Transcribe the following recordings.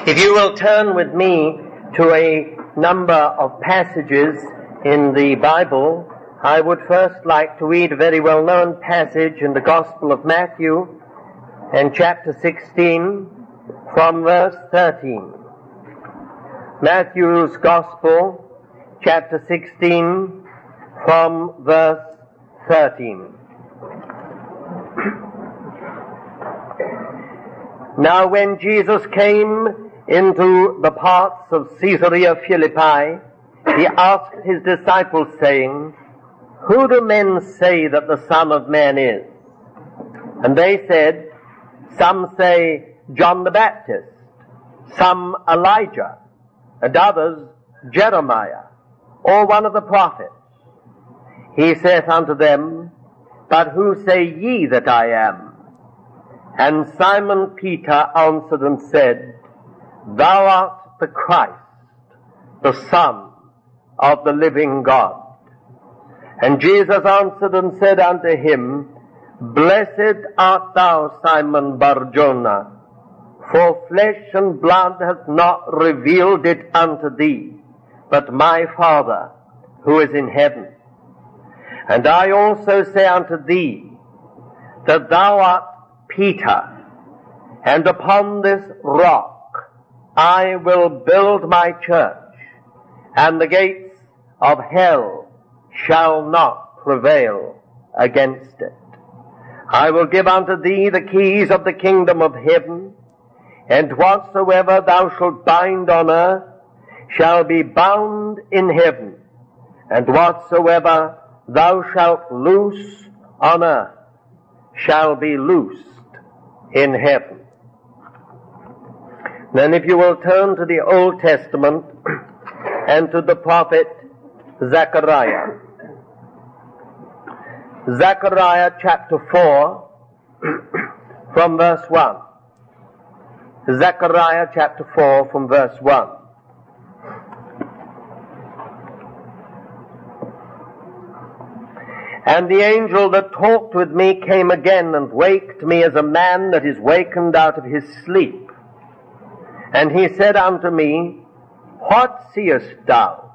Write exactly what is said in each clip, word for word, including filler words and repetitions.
If you will turn with me to a number of passages in the Bible, I would first like to read a very well-known passage in the Gospel of Matthew and chapter sixteen from verse thirteen. Matthew's Gospel, chapter sixteen from verse thirteen. Now when Jesus came into the parts of Caesarea Philippi, he asked his disciples, saying, "Who do men say that the Son of Man is?" And they said, "Some say John the Baptist, some Elijah, and others Jeremiah, or one of the prophets." He saith unto them, "But who say ye that I am?" And Simon Peter answered and said, "Thou art the Christ, the Son of the living God." And Jesus answered and said unto him, "Blessed art thou, Simon Bar-Jonah, for flesh and blood hath not revealed it unto thee, but my Father who is in heaven. And I also say unto thee, that thou art Peter, and upon this rock I will build my church, and the gates of hell shall not prevail against it. I will give unto thee the keys of the kingdom of heaven, and whatsoever thou shalt bind on earth shall be bound in heaven, and whatsoever thou shalt loose on earth shall be loosed in heaven." Then if you will turn to the Old Testament and to the prophet Zechariah. Zechariah chapter four from verse one. Zechariah chapter four from verse one. "And the angel that talked with me came again and waked me as a man that is wakened out of his sleep. And he said unto me, What seest thou?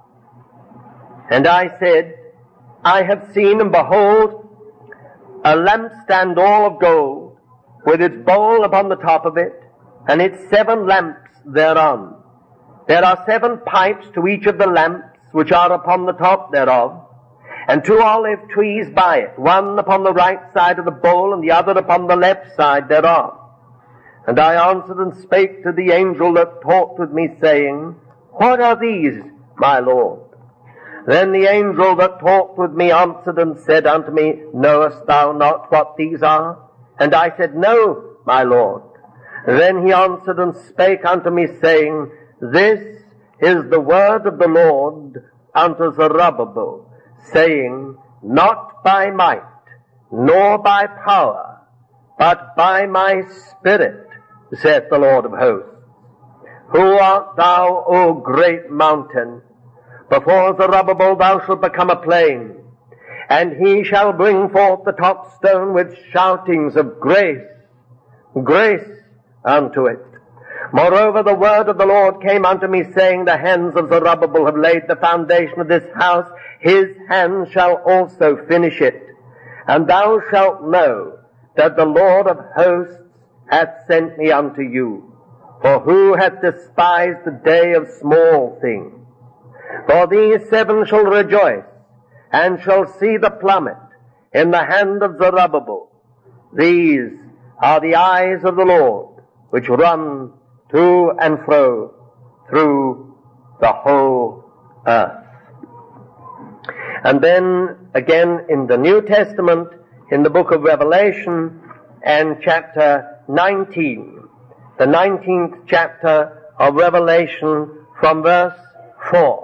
And I said, I have seen, and behold, a lampstand all of gold, with its bowl upon the top of it, and its seven lamps thereon. There are seven pipes to each of the lamps which are upon the top thereof, and two olive trees by it, one upon the right side of the bowl, and the other upon the left side thereof. And I answered and spake to the angel that talked with me, saying, What are these, my Lord? Then the angel that talked with me answered and said unto me, Knowest thou not what these are? And I said, No, my Lord. Then he answered and spake unto me, saying, This is the word of the Lord unto Zerubbabel, saying, Not by might, nor by power, but by my Spirit, saith the Lord of hosts. Who art thou, O great mountain? Before Zerubbabel thou shalt become a plain, and he shall bring forth the top stone with shoutings of grace, grace unto it. Moreover, the word of the Lord came unto me, saying, The hands of Zerubbabel have laid the foundation of this house, his hands shall also finish it. And thou shalt know that the Lord of hosts hath sent me unto you. For who hath despised the day of small things? For these seven shall rejoice, and shall see the plummet in the hand of Zerubbabel. These are the eyes of the Lord, which run to and fro through the whole earth. And then again in the New Testament, in the book of Revelation and chapter nineteen, the nineteenth chapter of Revelation from verse four.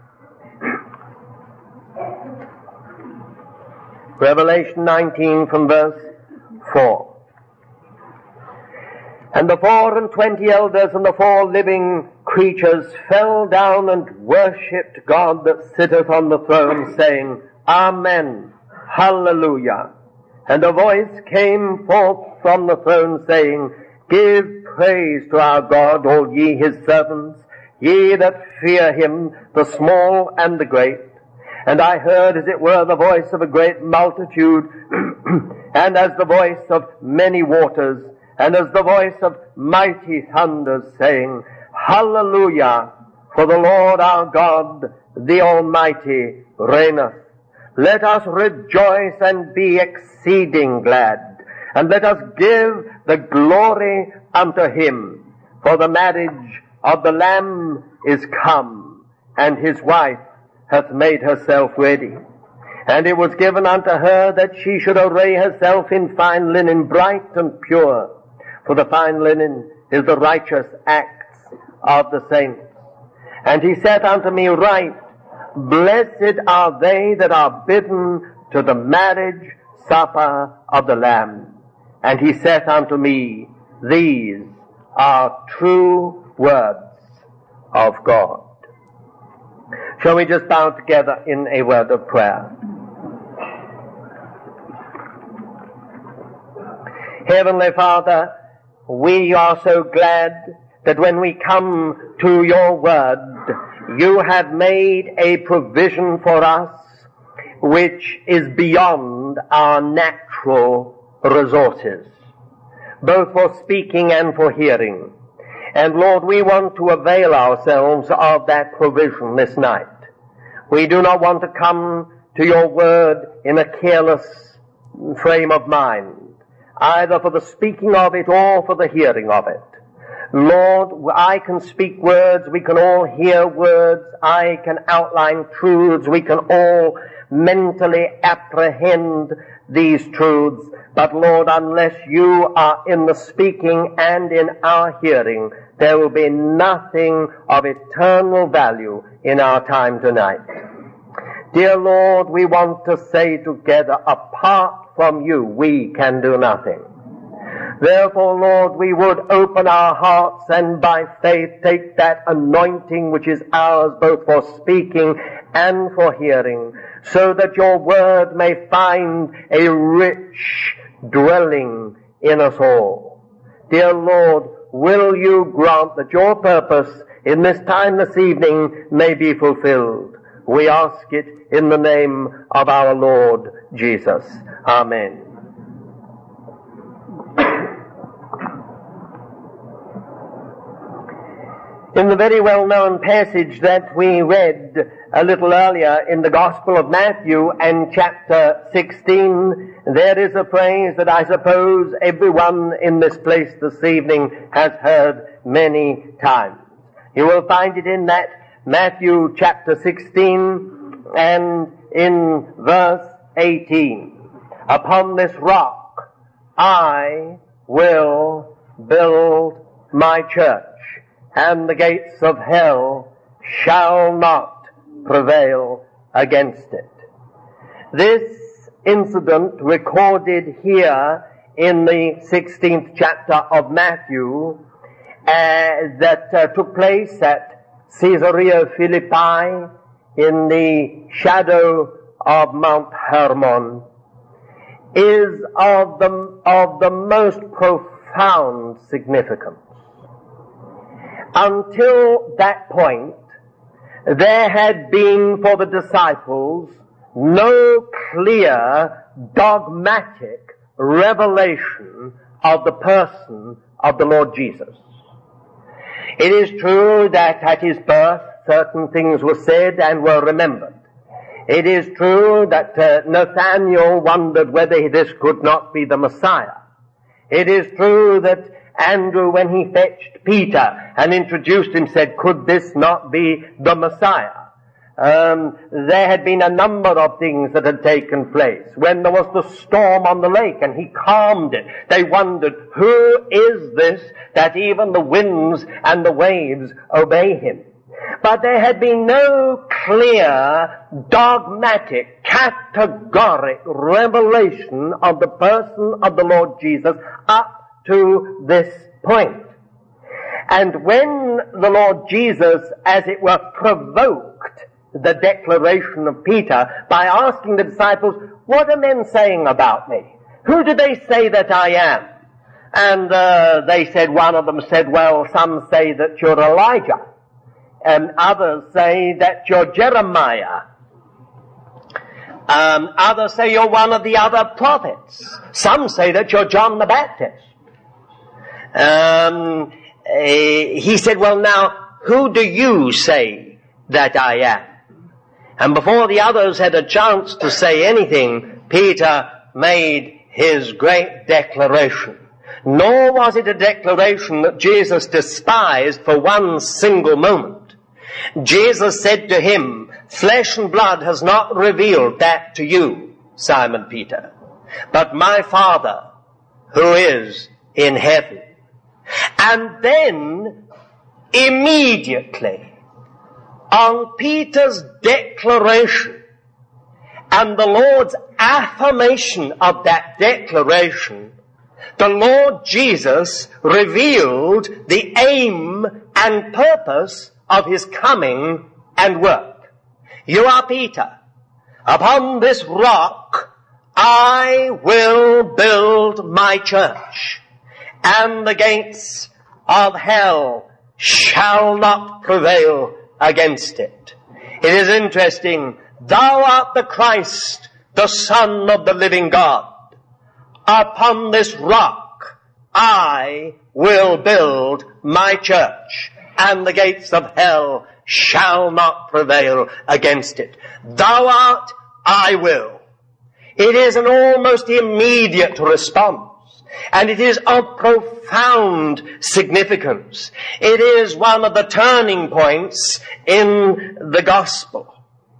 Revelation nineteen from verse four. And the four and twenty elders and the four living creatures fell down and worshipped God that sitteth on the throne, saying, Amen, Hallelujah. And a voice came forth from the throne, saying, Give praise to our God, all ye his servants, ye that fear him, the small and the great. And I heard, as it were, the voice of a great multitude, and as the voice of many waters, and as the voice of mighty thunders, saying, Hallelujah, for the Lord our God, the Almighty, reigneth. Let us rejoice and be exceeding glad, and let us give the glory unto him. For the marriage of the Lamb is come, and his wife hath made herself ready. And it was given unto her that she should array herself in fine linen, bright and pure. For the fine linen is the righteous acts of the saints. And he said unto me, Write, Blessed are they that are bidden to the marriage supper of the Lamb. And he saith unto me, These are true words of God. Shall we just bow together in a word of prayer? Heavenly Father, we are so glad that when we come to your word, you have made a provision for us which is beyond our natural resources, both for speaking and for hearing. And Lord, we want to avail ourselves of that provision this night. We do not want to come to your word in a careless frame of mind, either for the speaking of it or for the hearing of it. Lord, I can speak words, we can all hear words, I can outline truths, we can all mentally apprehend these truths, but Lord, unless you are in the speaking and in our hearing, there will be nothing of eternal value in our time tonight. Dear Lord, we want to say together, apart from you, we can do nothing. Therefore, Lord, we would open our hearts and by faith take that anointing which is ours both for speaking and for hearing, so that your word may find a rich dwelling in us all. Dear Lord, will you grant that your purpose in this time this evening may be fulfilled? We ask it in the name of our Lord Jesus. Amen. In the very well-known passage that we read a little earlier in the Gospel of Matthew and chapter sixteen, there is a phrase that I suppose everyone in this place this evening has heard many times. You will find it in that Matthew chapter sixteen and in verse eighteen. Upon this rock I will build my church, and the gates of hell shall not prevail against it. This incident recorded here in the sixteenth chapter of Matthew uh, that uh, took place at Caesarea Philippi in the shadow of Mount Hermon is of the, of the most profound significance. Until that point, there had been for the disciples no clear dogmatic revelation of the person of the Lord Jesus. It is true that at his birth certain things were said and were remembered. It is true that uh, Nathanael wondered whether this could not be the Messiah. It is true that Andrew, when he fetched Peter and introduced him, said, could this not be the Messiah? Um, there had been a number of things that had taken place. When there was the storm on the lake and he calmed it, they wondered, who is this that even the winds and the waves obey him? But there had been no clear, dogmatic, categoric revelation of the person of the Lord Jesus up to this point. And when the Lord Jesus, as it were, provoked the declaration of Peter by asking the disciples, what are men saying about me? Who do they say that I am? And uh, they said, one of them said, well, some say that you're Elijah, and others say that you're Jeremiah. Um, others say you're one of the other prophets. Some say that you're John the Baptist. Um, uh, he said, well, now, who do you say that I am? And before the others had a chance to say anything, Peter made his great declaration. Nor was it a declaration that Jesus despised for one single moment. Jesus said to him, flesh and blood has not revealed that to you, Simon Peter, but my Father who is in heaven. And then, immediately, on Peter's declaration and the Lord's affirmation of that declaration, the Lord Jesus revealed the aim and purpose of his coming and work. You are Peter. Upon this rock I will build my church, and the gates of hell shall not prevail against it. It is interesting. Thou art the Christ, the Son of the living God. Upon this rock I will build my church, and the gates of hell shall not prevail against it. Thou art, I will. It is an almost immediate response, and it is of profound significance. It is one of the turning points in the gospel.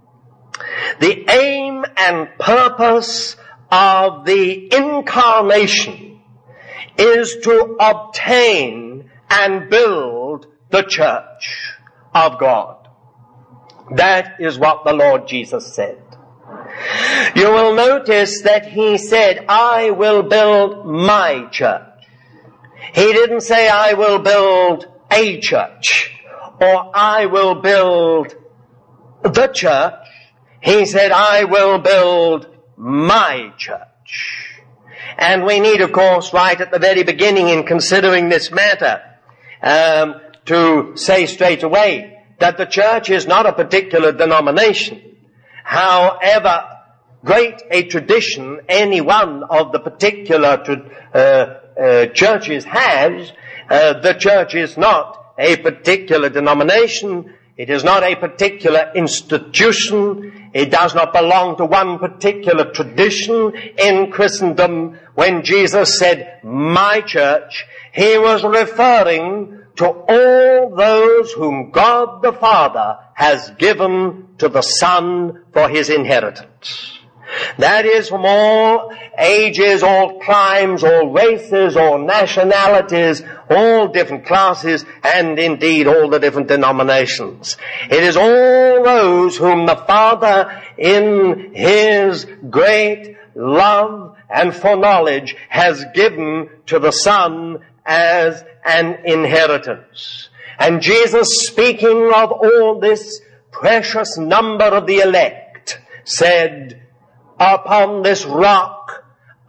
The aim and purpose of the incarnation is to obtain and build the church of God. That is what the Lord Jesus said. You will notice that he said, I will build my church. He didn't say, I will build a church, or I will build the church. He said, I will build my church. And we need, of course, right at the very beginning in considering this matter, um, to say straight away that the church is not a particular denomination. However great a tradition any one of the particular uh, uh, churches has, uh, the church is not a particular denomination. It is not a particular institution. It does not belong to one particular tradition in Christendom. When Jesus said, my church, he was referring to all those whom God the Father has given to the Son for his inheritance. That is from all ages, all climes, all races, all nationalities, all different classes, and indeed all the different denominations. It is all those whom the Father in his great love and foreknowledge has given to the Son as an inheritance. And Jesus, speaking of all this precious number of the elect, said, upon this rock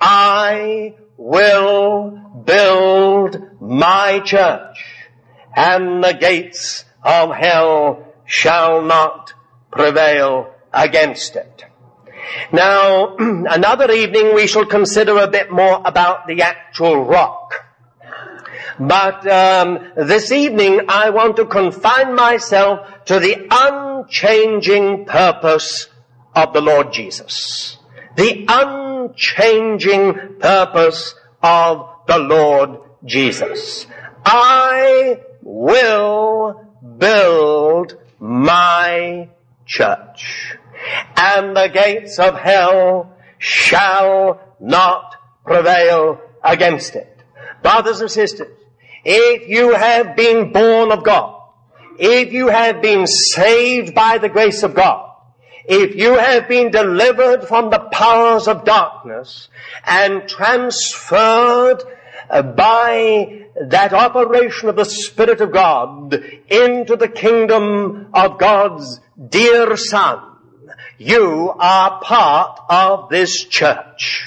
I will build my church, and the gates of hell shall not prevail against it. Now, another evening we shall consider a bit more about the actual rock. But um, this evening I want to confine myself to the unchanging purpose of the Lord Jesus. The unchanging purpose of the Lord Jesus. I will build my church, and the gates of hell shall not prevail against it. Brothers and sisters, if you have been born of God, if you have been saved by the grace of God, if you have been delivered from the powers of darkness and transferred uh, by that operation of the Spirit of God into the kingdom of God's dear Son, you are part of this church.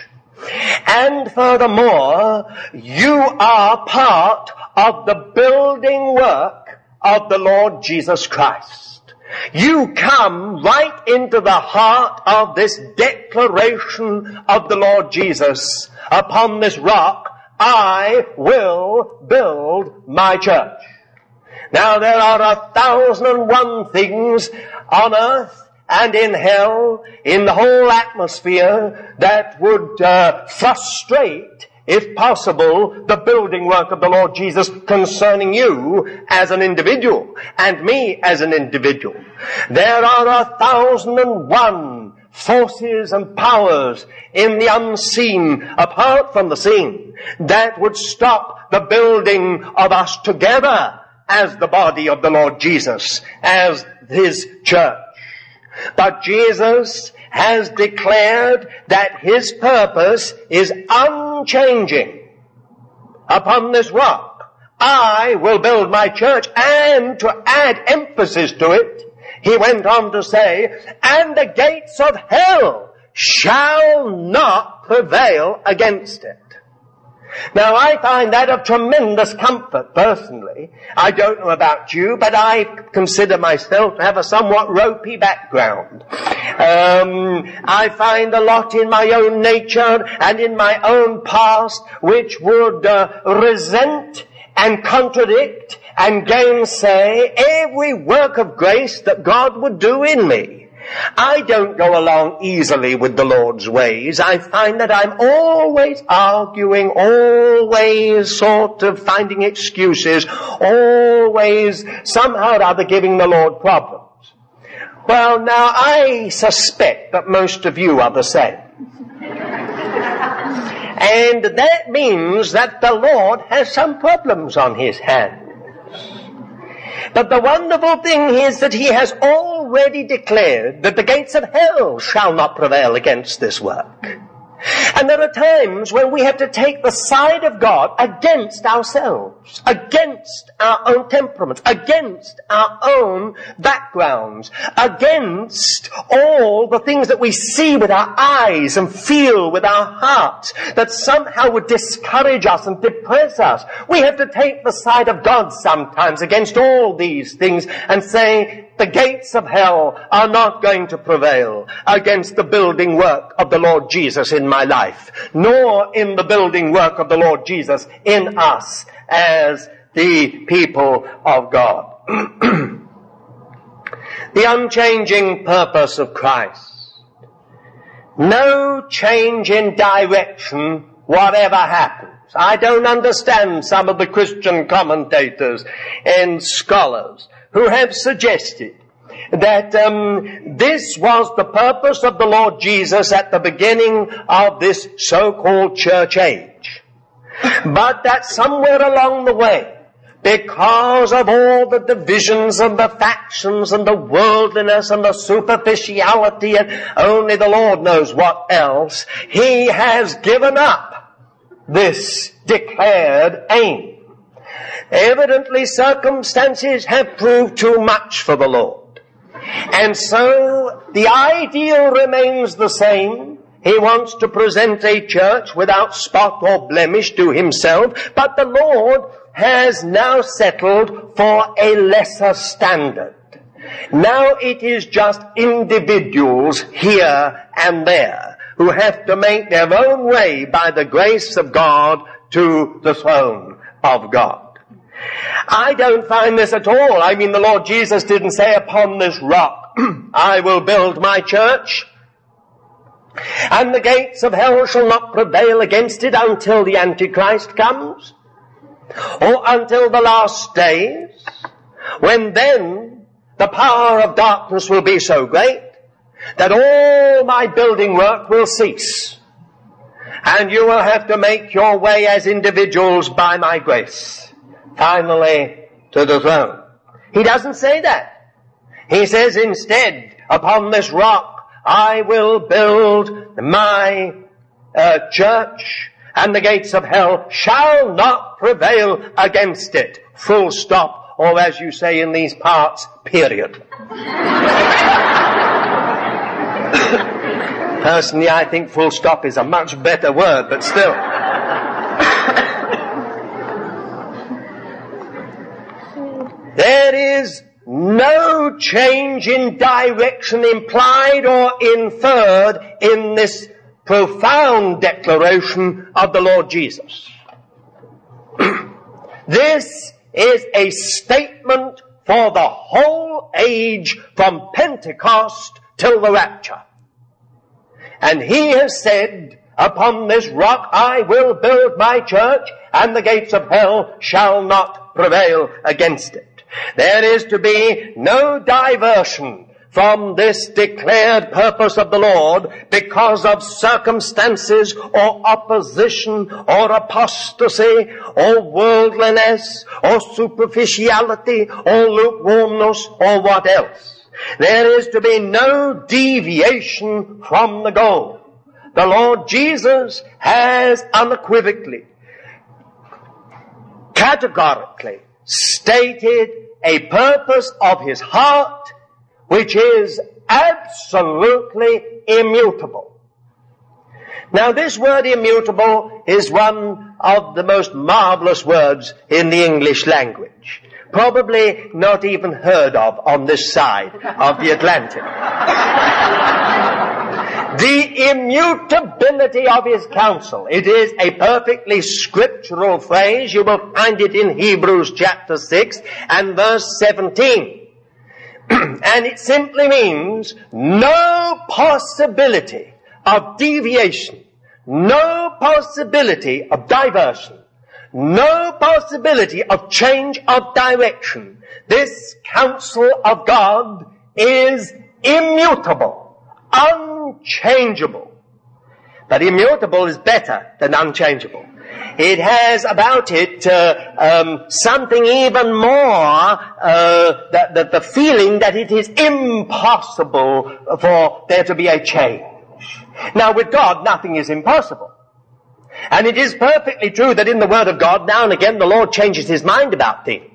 And furthermore, you are part of the building work of the Lord Jesus Christ. You come right into the heart of this declaration of the Lord Jesus. Upon this rock I will build my church. Now there are a thousand and one things on earth and in hell, in the whole atmosphere, that would uh, frustrate, if possible, the building work of the Lord Jesus concerning you as an individual and me as an individual. There are a thousand and one forces and powers in the unseen, apart from the seen, that would stop the building of us together as the body of the Lord Jesus, as His church. But Jesus has declared that His purpose is unchanging. Upon this rock I will build my church, and to add emphasis to it, He went on to say, and the gates of hell shall not prevail against it. Now I find that of tremendous comfort personally. I don't know about you, but I consider myself to have a somewhat ropey background. Um, I find a lot in my own nature and in my own past which would uh, resent and contradict and gainsay every work of grace that God would do in me. I don't go along easily with the Lord's ways. I find that I'm always arguing, always sort of finding excuses, always somehow or other giving the Lord problems. Well, now I suspect that most of you are the same. And that means that the Lord has some problems on His hands. But the wonderful thing is that He has already declared that the gates of hell shall not prevail against this work. And there are times when we have to take the side of God against ourselves, against our own temperaments, against our own backgrounds, against all the things that we see with our eyes and feel with our hearts that somehow would discourage us and depress us. We have to take the side of God sometimes against all these things and say, the gates of hell are not going to prevail against the building work of the Lord Jesus in my life, nor in the building work of the Lord Jesus in us as the people of God. The unchanging purpose of Christ. No change in direction, whatever happens. I don't understand some of the Christian commentators and scholars who have suggested that um, this was the purpose of the Lord Jesus at the beginning of this so-called church age. But that somewhere along the way, because of all the divisions and the factions and the worldliness and the superficiality and only the Lord knows what else, He has given up this declared aim. Evidently, circumstances have proved too much for the Lord. And so, the ideal remains the same. He wants to present a church without spot or blemish to Himself, but the Lord has now settled for a lesser standard. Now it is just individuals here and there who have to make their own way by the grace of God to the throne of God. I don't find this at all. I mean, the Lord Jesus didn't say, upon this rock I will build my church, and the gates of hell shall not prevail against it until the Antichrist comes, or until the last days, when then the power of darkness will be so great that all my building work will cease, and you will have to make your way as individuals by my grace finally to the throne. He doesn't say that. He says instead, upon this rock I will build my uh, church, and the gates of hell shall not prevail against it. Full stop, or as you say in these parts, period. Personally, I think full stop is a much better word, but still. There is no change in direction implied or inferred in this profound declaration of the Lord Jesus. This is a statement for the whole age from Pentecost till the rapture. And he has said, upon this rock I will build my church, and the gates of hell shall not prevail against it. There is to be no diversion from this declared purpose of the Lord because of circumstances or opposition or apostasy or worldliness or superficiality or lukewarmness or what else. There is to be no deviation from the goal. The Lord Jesus has unequivocally, categorically stated a purpose of his heart which is absolutely immutable. Now, this word immutable is one of the most marvelous words in the English language. Probably not even heard of on this side of the Atlantic. The immutability of his counsel. It is a perfectly scriptural phrase. You will find it in Hebrews chapter six and verse seventeen. And it simply means no possibility of deviation, no possibility of diversion, no possibility of change of direction. This counsel of God is immutable, unchangeable. But immutable is better than unchangeable. It has about it uh, um, something even more, uh, that, that the feeling that it is impossible for there to be a change. Now, with God, nothing is impossible. And it is perfectly true that in the Word of God, now and again, the Lord changes his mind about things.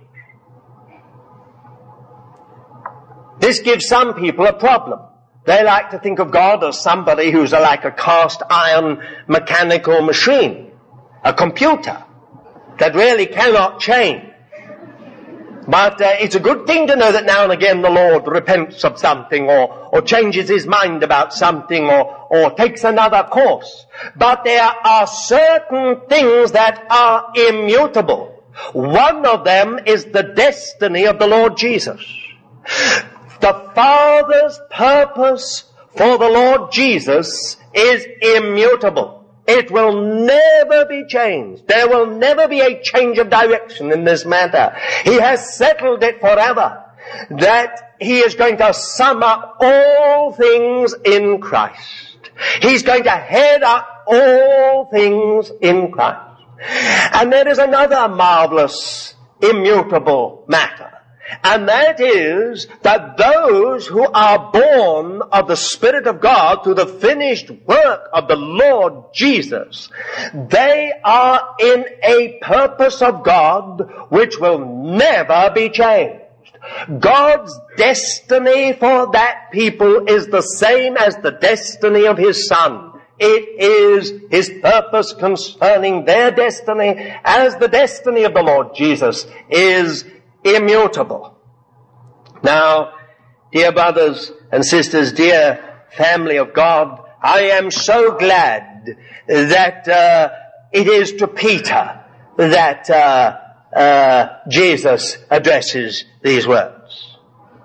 This gives some people a problem. They like to think of God as somebody who's like a cast iron mechanical machine, a computer that really cannot change. But uh, it's a good thing to know that now and again the Lord repents of something or, or changes his mind about something or, or takes another course. But there are certain things that are immutable. One of them is the destiny of the Lord Jesus. The Father's purpose for the Lord Jesus is immutable. It will never be changed. There will never be a change of direction in this matter. He has settled it forever that he is going to sum up all things in Christ. He's going to head up all things in Christ. And there is another marvelous, immutable matter. And that is that those who are born of the Spirit of God through the finished work of the Lord Jesus, they are in a purpose of God which will never be changed. God's destiny for that people is the same as the destiny of his Son. It is his purpose concerning their destiny as the destiny of the Lord Jesus is immutable. Now, dear brothers and sisters, dear family of God, I am so glad that uh, it is to Peter that uh, uh, Jesus addresses these words.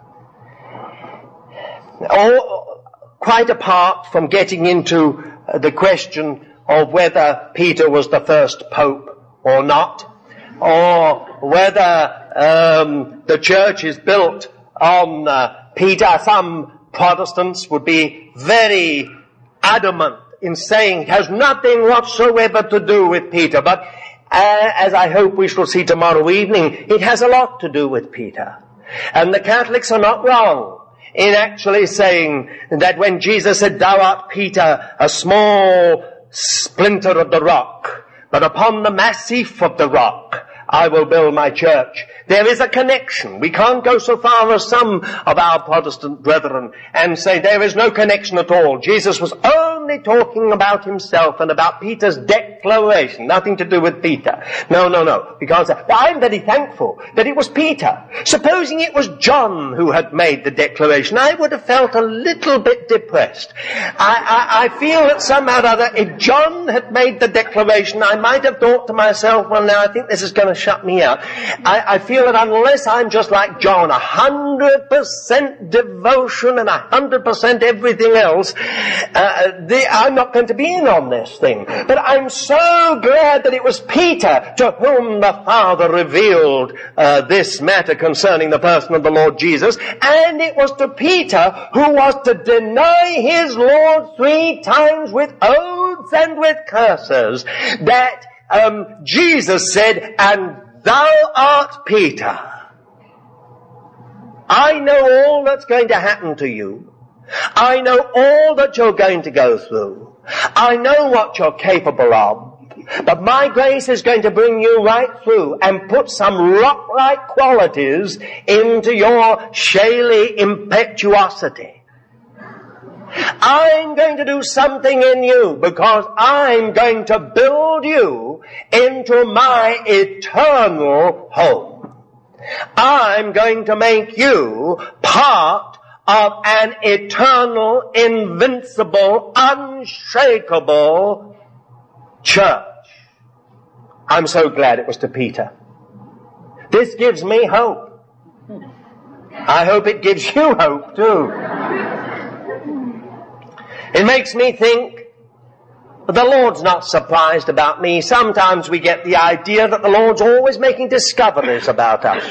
Oh, quite apart from getting into the question of whether Peter was the first pope or not, or whether um, the church is built on uh, Peter. Some Protestants would be very adamant in saying it has nothing whatsoever to do with Peter. But uh, as I hope we shall see tomorrow evening, it has a lot to do with Peter. And the Catholics are not wrong in actually saying that when Jesus said, "Thou art Peter, a small splinter of the rock, but upon the massif of the rock I will build my church," There is a connection. We can't go so far as some of our Protestant brethren and say there is no connection at all. Jesus was only talking about himself and about Peter's declaration, nothing to do with Peter. No, no, no. Because I'm very thankful that it was Peter. Supposing it was John who had made the declaration, I would have felt a little bit depressed. I, I, I feel that somehow or other, if John had made the declaration, I might have thought to myself, well, now I think this is going to shut me out. I, I feel that unless I'm just like John, a hundred percent devotion and a hundred percent everything else, uh, the, I'm not going to be in on this thing. But I'm so glad that it was Peter to whom the Father revealed uh, this matter concerning the person of the Lord Jesus, and it was to Peter who was to deny his Lord three times with oaths and with curses that um, Jesus said, and thou art Peter. I know all that's going to happen to you. I know all that you're going to go through. I know what you're capable of. But my grace is going to bring you right through and put some rock-like qualities into your shaly impetuosity. I'm going to do something in you because I'm going to build you into my eternal home. I'm going to make you part of an eternal, invincible, unshakable church. I'm so glad it was to Peter. This gives me hope. I hope it gives you hope too. It makes me think that the Lord's not surprised about me. Sometimes we get the idea that the Lord's always making discoveries about us.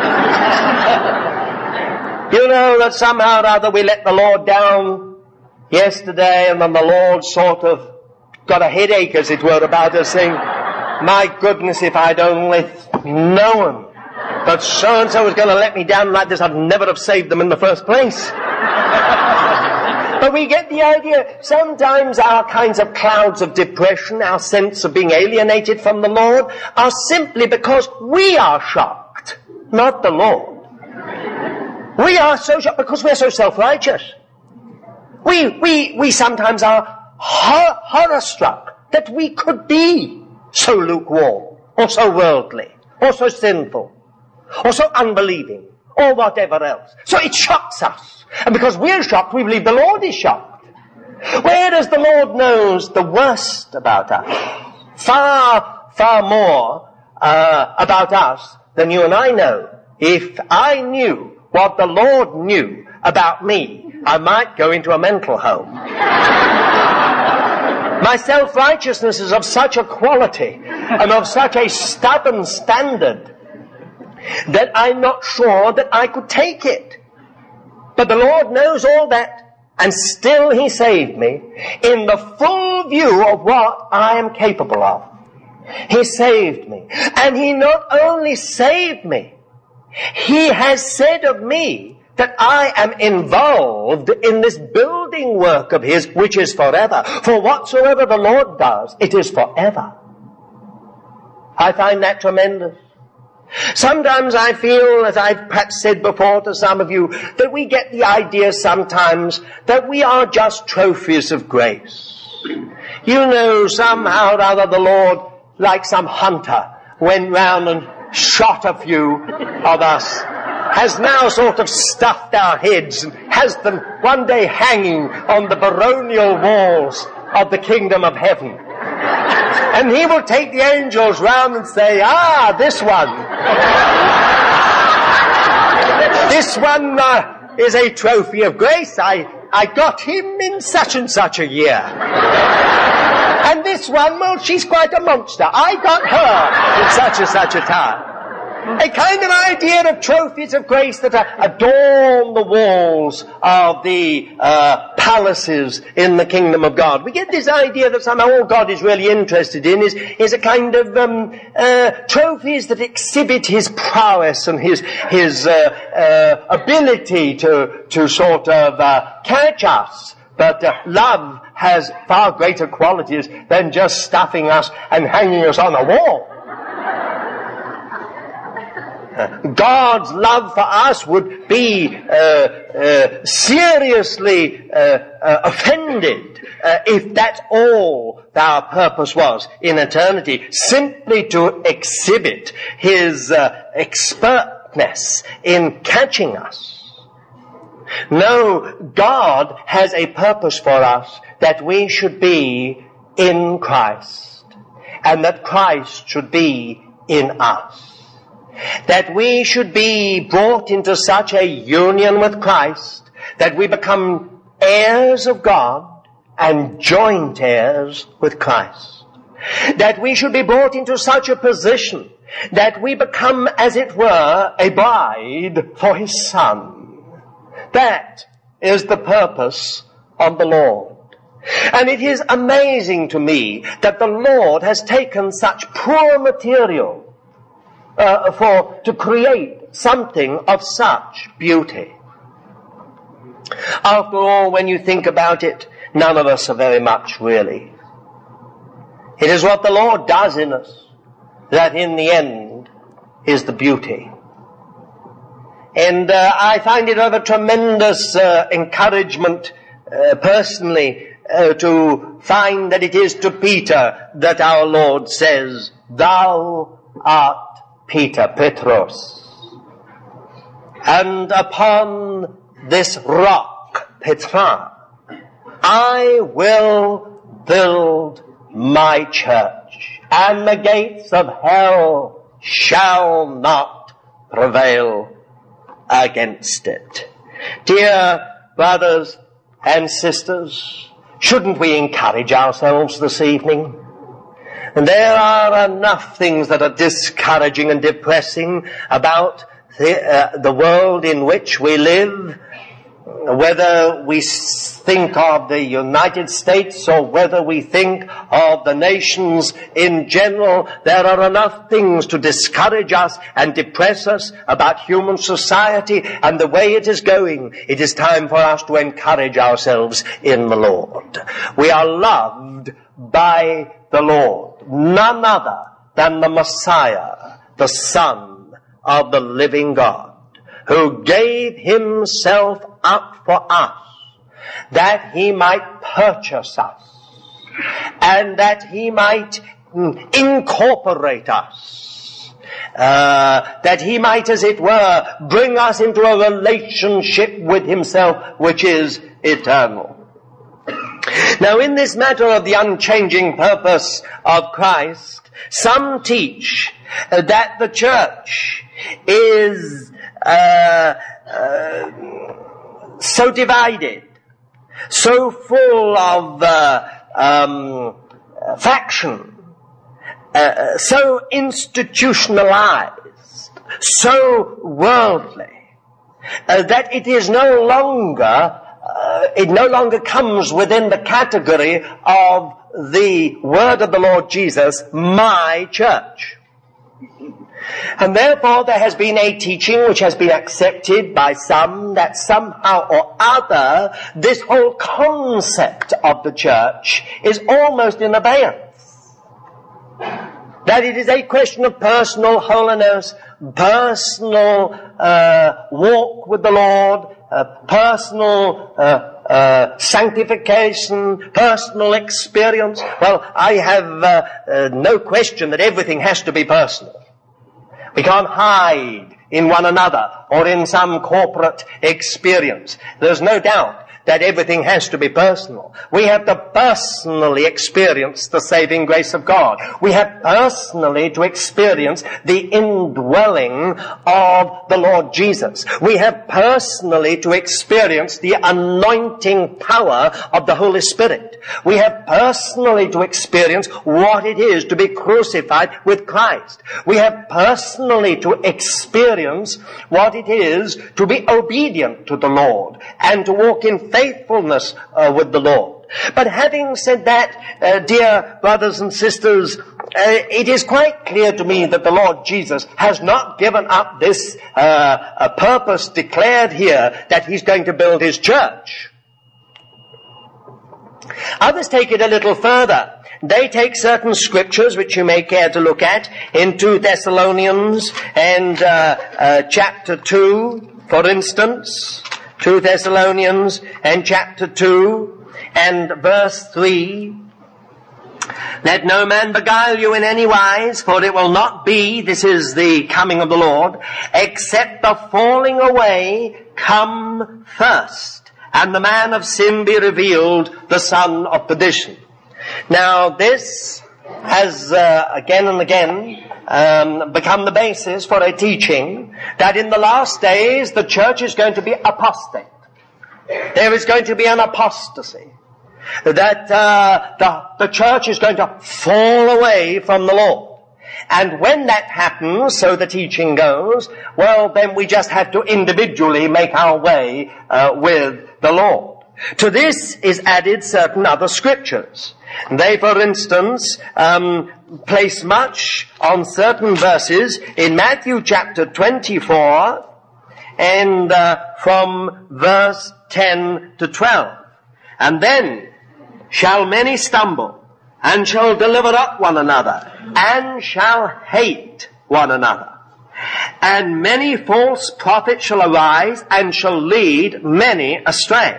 You know that somehow or other we let the Lord down yesterday, and then the Lord sort of got a headache, as it were, about us, saying, my goodness, if I'd only known that so-and-so was going to let me down like this, I'd never have saved them in the first place. But we get the idea. Sometimes our kinds of clouds of depression, our sense of being alienated from the Lord, are simply because we are shocked, not the Lord. We are so shocked because we're so self-righteous. We, we, we sometimes are hor- horror-struck that we could be so lukewarm, or so worldly, or so sinful, or so unbelieving, or whatever else. So it shocks us. And because we're shocked, we believe the Lord is shocked. Whereas the Lord knows the worst about us. Far, far more uh, about us than you and I know. If I knew what the Lord knew about me, I might go into a mental home. My self-righteousness is of such a quality and of such a stubborn standard that I'm not sure that I could take it. But the Lord knows all that, and still He saved me in the full view of what I am capable of. He saved me. And He not only saved me, He has said of me that I am involved in this building work of His, which is forever. For whatsoever the Lord does, it is forever. I find that tremendous. Sometimes I feel, as I've perhaps said before to some of you, that we get the idea sometimes that we are just trophies of grace. You know, somehow or other the Lord, like some hunter, went round and shot a few of us, has now sort of stuffed our heads and has them one day hanging on the baronial walls of the kingdom of heaven. And He will take the angels round and say, ah, this one. This one uh, is a trophy of grace. I, I got him in such and such a year. And this one, well, she's quite a monster. I got her in such and such a time. A kind of idea of trophies of grace that uh, adorn the walls of the uh, palaces in the kingdom of God. We get this idea that somehow all God is really interested in is, is a kind of um, uh, trophies that exhibit His prowess and His His uh, uh, ability to to sort of uh, catch us. But uh, love has far greater qualities than just stuffing us and hanging us on a wall. uh, God's love for us would be uh, uh, seriously uh, uh, offended uh, if that's all our purpose was in eternity, simply to exhibit his uh, expertness in catching us. No, God has a purpose for us, that we should be in Christ, and that Christ should be in us. That we should be brought into such a union with Christ that we become heirs of God and joint heirs with Christ. That we should be brought into such a position that we become, as it were, a bride for his Son. That is the purpose of the Lord. And it is amazing to me that the Lord has taken such poor material uh, for to create something of such beauty. After all, when you think about it, none of us are very much really. It is what the Lord does in us that in the end is the beauty. And uh, I find it of a tremendous uh, encouragement uh, personally uh, to find that it is to Peter that our Lord says, "Thou art Peter, Petros, and upon this rock, Petra, I will build my church, and the gates of hell shall not prevail against it." Dear brothers and sisters, shouldn't we encourage ourselves this evening? And there are enough things that are discouraging and depressing about the, uh, the world in which we live, whether we think of the United States or whether we think of the nations in general. There are enough things to discourage us and depress us about human society and the way it is going. It is time for us to encourage ourselves in the Lord. We are loved by the Lord, none other than the Messiah, the Son of the living God, who gave himself up for us, that he might purchase us, and that he might incorporate us, uh, that he might, as it were, bring us into a relationship with himself which is eternal. Now, in this matter of the unchanging purpose of Christ, some teach uh, that the church is uh, uh, so divided, so full of uh, um, faction, uh, so institutionalized, so worldly, uh, that it is no longer, uh, it no longer comes within the category of the word of the Lord Jesus, my church. And therefore there has been a teaching which has been accepted by some that somehow or other this whole concept of the church is almost in abeyance. That it is a question of personal holiness, personal uh, walk with the Lord, uh, personal uh, Uh, sanctification, personal experience. Well, I have uh, uh, no question that everything has to be personal. We can't hide in one another or in some corporate experience. There's no doubt that everything has to be personal. We have to personally experience the saving grace of God. We have personally to experience the indwelling of the Lord Jesus. We have personally to experience the anointing power of the Holy Spirit. We have personally to experience what it is to be crucified with Christ. We have personally to experience what it is to be obedient to the Lord and to walk in faithfulness uh, with the Lord. But having said that, uh, dear brothers and sisters, uh, it is quite clear to me that the Lord Jesus has not given up this uh, a purpose declared here that he's going to build his church. Others take it a little further. they take certain scriptures which you may care to look at in two Thessalonians and uh, uh, chapter two, for instance, two Thessalonians and chapter two and verse three. Let no man beguile you in any wise, for it will not be, this is the coming of the Lord, except the falling away come first, and the man of sin be revealed, the son of perdition. Now this has uh, again and again um, become the basis for a teaching that in the last days the church is going to be apostate. There is going to be an apostasy. That uh, the, the church is going to fall away from the Lord. And when that happens, so the teaching goes, well, then we just have to individually make our way uh, with the Lord. To this is added certain other scriptures. They, for instance, um, place much on certain verses in Matthew chapter twenty-four and uh, from verse ten to twelve. And then shall many stumble, and shall deliver up one another, and shall hate one another. And many false prophets shall arise, and shall lead many astray.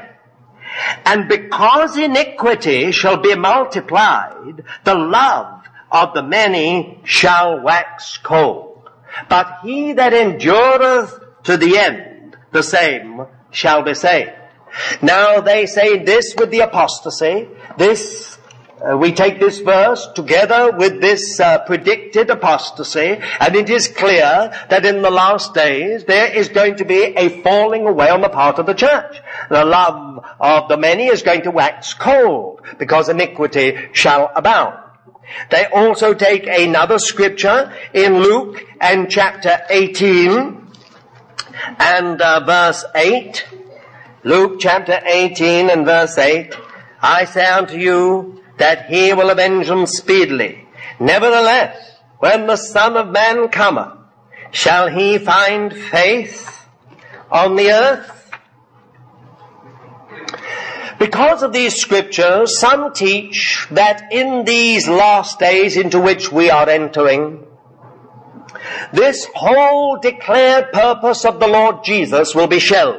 And because iniquity shall be multiplied, the love of the many shall wax cold. But he that endureth to the end, the same shall be saved. Now they say this with the apostasy, this, uh, we take this verse together with this uh, predicted apostasy, and it is clear that in the last days there is going to be a falling away on the part of the church. The love of the many is going to wax cold, because iniquity shall abound. They also take another scripture in Luke and chapter eighteen and uh, verse eight. Luke chapter eighteen and verse eight, I say unto you that he will avenge them speedily. Nevertheless, when the Son of Man cometh, shall he find faith on the earth? Because of these scriptures, some teach that in these last days into which we are entering, this whole declared purpose of the Lord Jesus will be shelved.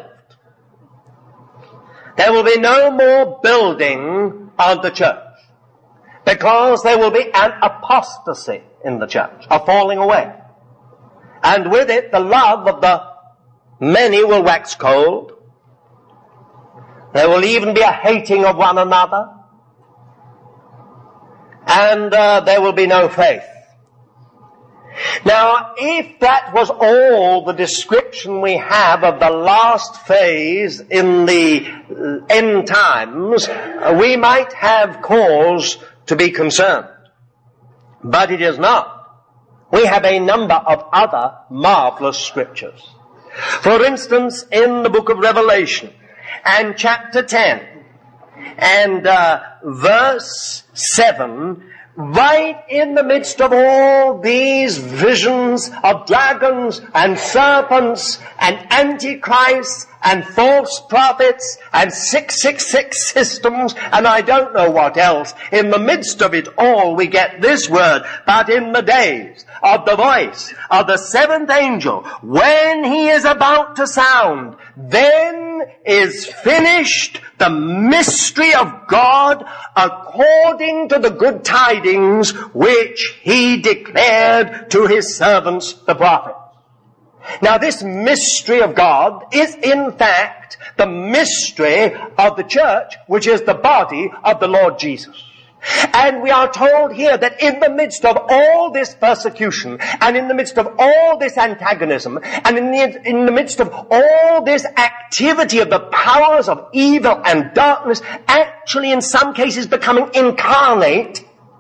There will be no more building of the church, because there will be an apostasy in the church, a falling away. And with it, the love of the many will wax cold. There will even be a hating of one another. And uh, there will be no faith. Now, if that was all the description we have of the last phase in the end times, we might have cause to be concerned. But it is not. We have a number of other marvelous scriptures. For instance, in the book of Revelation and chapter ten and uh, verse seven, right in the midst of all these visions of dragons and serpents and antichrists and false prophets and six six six systems and I don't know what else, in the midst of it all we get this word, but in the days of the voice of the seventh angel, when he is about to sound, then is finished the mystery of God according to the good tidings which he declared to his servants the prophets. Now this mystery of God is in fact the mystery of the church, which is the body of the Lord Jesus. And we are told here that in the midst of all this persecution, and in the midst of all this antagonism, and in the, in the midst of all this activity of the powers of evil and darkness, actually in some cases becoming incarnate,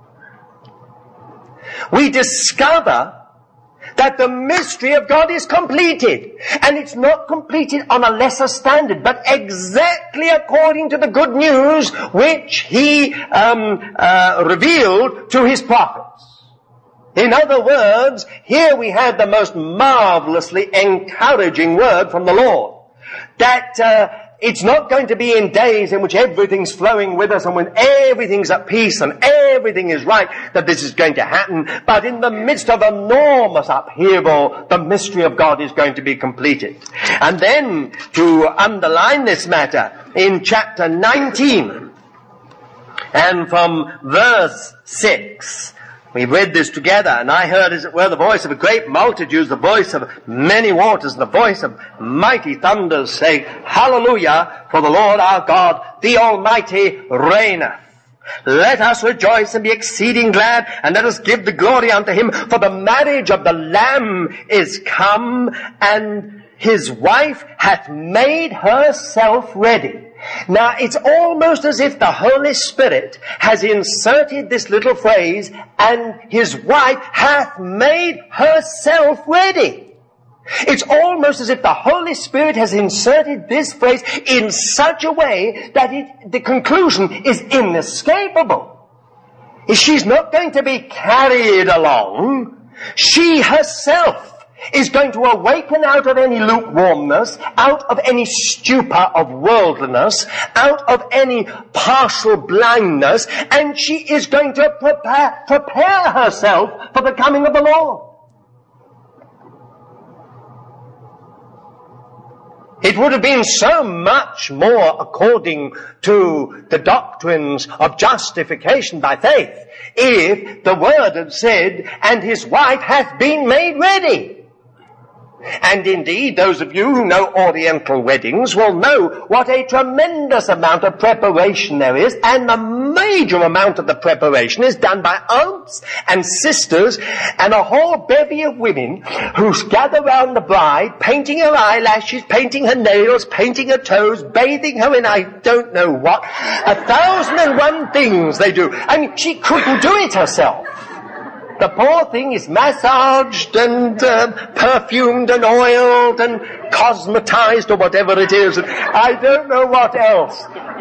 we discover that the mystery of God is completed. And it's not completed on a lesser standard, but exactly according to the good news which he um, uh, revealed to his prophets. In other words, here we have the most marvelously encouraging word from the Lord. That uh, it's not going to be in days in which everything's flowing with us and when everything's at peace and everything is right that this is going to happen. But in the midst of enormous upheaval, the mystery of God is going to be completed. And then, to underline this matter, in chapter nineteen, and from verse six, we've read this together, and I heard, as it were, the voice of a great multitude, the voice of many waters, and the voice of mighty thunders, saying, Hallelujah, for the Lord our God, the Almighty, reigneth. Let us rejoice and be exceeding glad, and let us give the glory unto him, for the marriage of the Lamb is come, and his wife hath made herself ready. Now, it's almost as if the Holy Spirit has inserted this little phrase, and his wife hath made herself ready. It's almost as if the Holy Spirit has inserted this phrase in such a way that it, the conclusion is inescapable. She's not going to be carried along. She herself is going to awaken out of any lukewarmness, out of any stupor of worldliness, out of any partial blindness, and she is going to prepare, prepare herself for the coming of the Lord. It would have been so much more according to the doctrines of justification by faith if the word had said, and his wife hath been made ready. And indeed, those of you who know Oriental weddings will know what a tremendous amount of preparation there is, and the major amount of the preparation is done by aunts and sisters and a whole bevy of women who gather round the bride, painting her eyelashes, painting her nails, painting her toes, bathing her in I don't know what. A thousand and one things they do. I mean, she couldn't do it herself. The poor thing is massaged and uh, perfumed and oiled and cosmetized or whatever it is. And I don't know what else.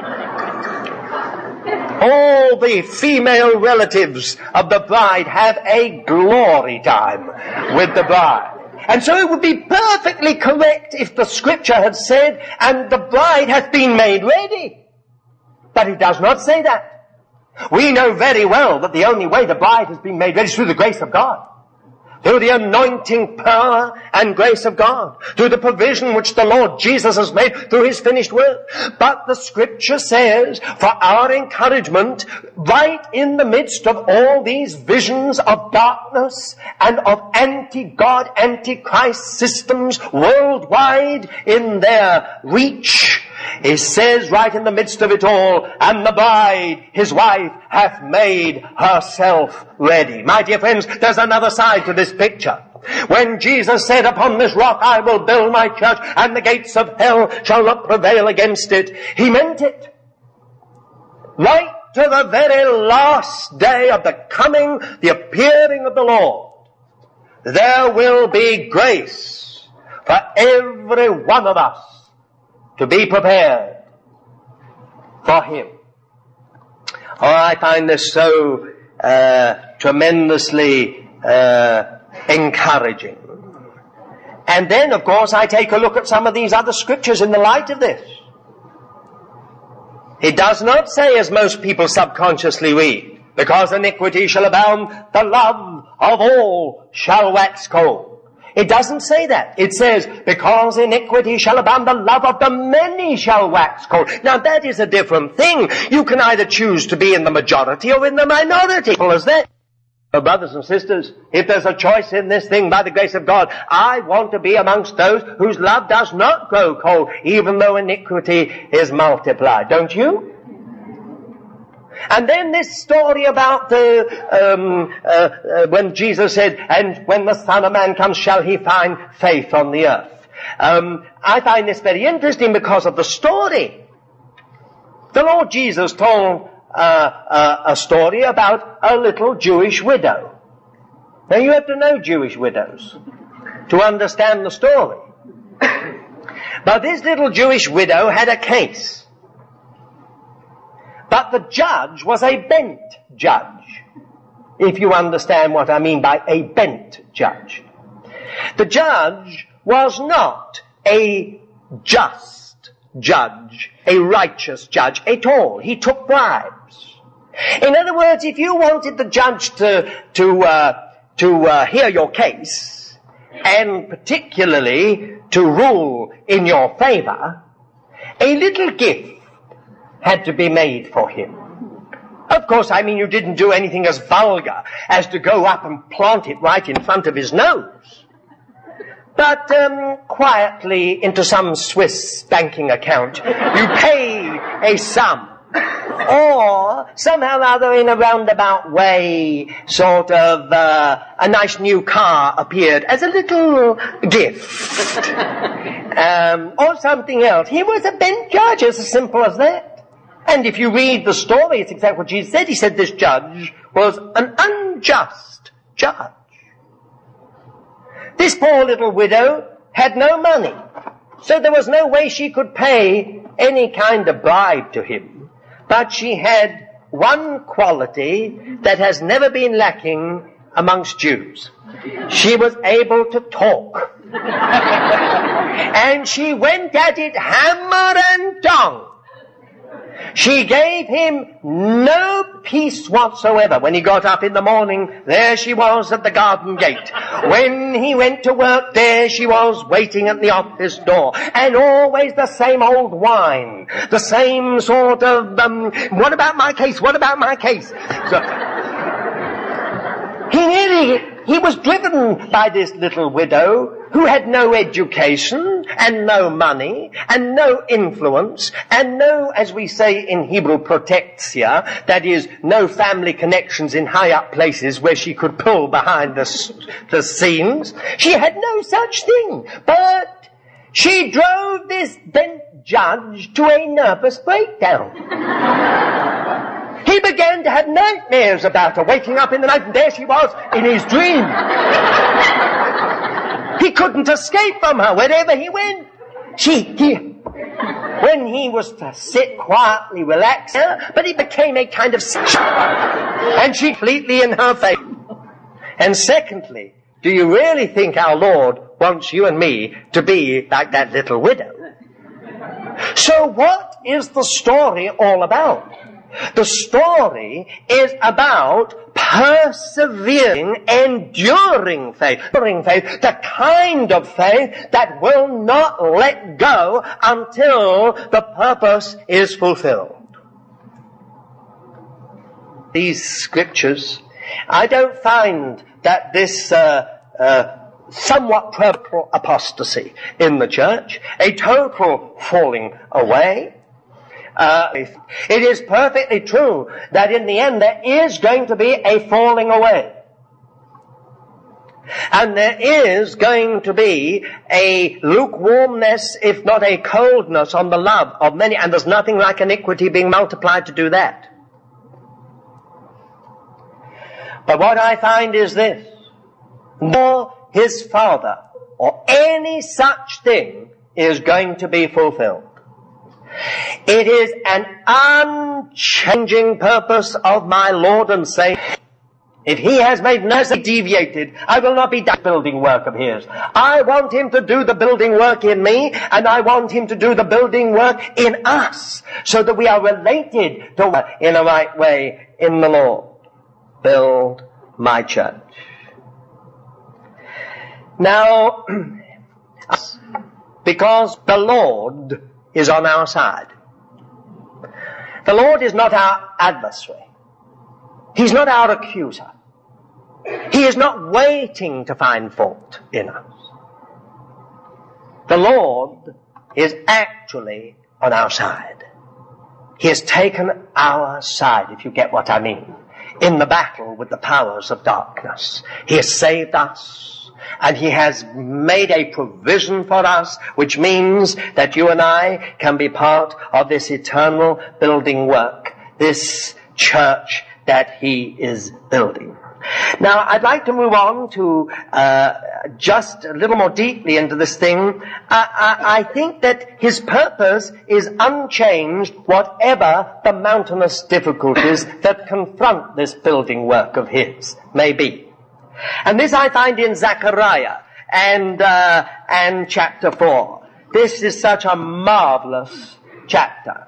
All the female relatives of the bride have a glory time with the bride. And so it would be perfectly correct if the scripture had said, and the bride hath been made ready. But it does not say that. We know very well that the only way the bride has been made ready is through the grace of God. Through the anointing power and grace of God. Through the provision which the Lord Jesus has made through his finished work. But the scripture says, for our encouragement, right in the midst of all these visions of darkness and of anti-God, anti-Christ systems worldwide in their reach, it says right in the midst of it all, and the bride, his wife, hath made herself ready. My dear friends, there's another side to this picture. When Jesus said, upon this rock I will build my church, and the gates of hell shall not prevail against it, he meant it. Right to the very last day of the coming, the appearing of the Lord, there will be grace for every one of us to be prepared for him. Oh, I find this so uh, tremendously uh, encouraging. And then, of course, I take a look at some of these other scriptures in the light of this. It does not say, as most people subconsciously read, because iniquity shall abound, the love of all shall wax cold. It doesn't say that. It says, because iniquity shall abound, the love of the many shall wax cold. Now that is a different thing. You can either choose to be in the majority or in the minority. Well, as that, oh, brothers and sisters, if there's a choice in this thing by the grace of God, I want to be amongst those whose love does not grow cold, even though iniquity is multiplied. Don't you? And then this story about the, um, uh, uh, when Jesus said, and when the Son of Man comes, shall he find faith on the earth? Um, I find this very interesting because of the story. The Lord Jesus told uh, uh, a story about a little Jewish widow. Now you have to know Jewish widows to understand the story. But this little Jewish widow had a case. But the judge was a bent judge, if you understand what I mean by a bent judge. The judge was not a just judge, a righteous judge at all. He took bribes. In other words, if you wanted the judge to, to, uh, to, uh, hear your case, and particularly to rule in your favor, a little gift had to be made for him. Of course, I mean, you didn't do anything as vulgar as to go up and plant it right in front of his nose. But um, quietly into some Swiss banking account, you pay a sum. Or somehow or other in a roundabout way, sort of uh, a nice new car appeared as a little gift. um, or something else. He was a bench judge, as simple as that. And if you read the story, it's exactly what Jesus said. He said this judge was an unjust judge. This poor little widow had no money, so there was no way she could pay any kind of bribe to him. But she had one quality that has never been lacking amongst Jews. She was able to talk. And she went at it hammer and tongue. She gave him no peace whatsoever. When he got up in the morning, there she was at the garden gate. When he went to work, there she was waiting at the office door. And always the same old whine. The same sort of, um, what about my case? What about my case? So, he nearly, he was driven by this little widow who had no education and no money and no influence and no, as we say in Hebrew, protectia, that is, no family connections in high up places where she could pull behind the, the scenes. She had no such thing, but she drove this bench judge to a nervous breakdown. He began to have nightmares about her, waking up in the night, and there she was in his dream. He couldn't escape from her wherever he went. She, he, when he was to sit quietly, relax her, but he became a kind of, and she completely in her face. And secondly, do you really think our Lord wants you and me to be like that little widow? So what is the story all about? The story is about persevering, enduring faith. Enduring faith, the kind of faith that will not let go until the purpose is fulfilled. These scriptures, I don't find that this uh, uh, somewhat total apostasy in the church, a total falling away. Uh, it is perfectly true that in the end there is going to be a falling away. And there is going to be a lukewarmness, if not a coldness, on the love of many, and there's nothing like iniquity being multiplied to do that. But what I find is this: nor his Father or any such thing is going to be fulfilled. It is an unchanging purpose of my Lord and Savior. If he has made nothing deviated, I will not be done building work of his. I want him to do the building work in me, and I want him to do the building work in us, so that we are related to in a right way in the Lord. Build my church. Now, because the Lord is on our side. The Lord is not our adversary. He's not our accuser. He is not waiting to find fault in us. The Lord is actually on our side. He has taken our side, if you get what I mean, in the battle with the powers of darkness. He has saved us. And he has made a provision for us, which means that you and I can be part of this eternal building work, this church that he is building. Now, I'd like to move on to uh, just a little more deeply into this thing. I, I, I think that his purpose is unchanged, whatever the mountainous difficulties that confront this building work of his may be. And this I find in Zechariah and uh, and chapter four. This is such a marvelous chapter.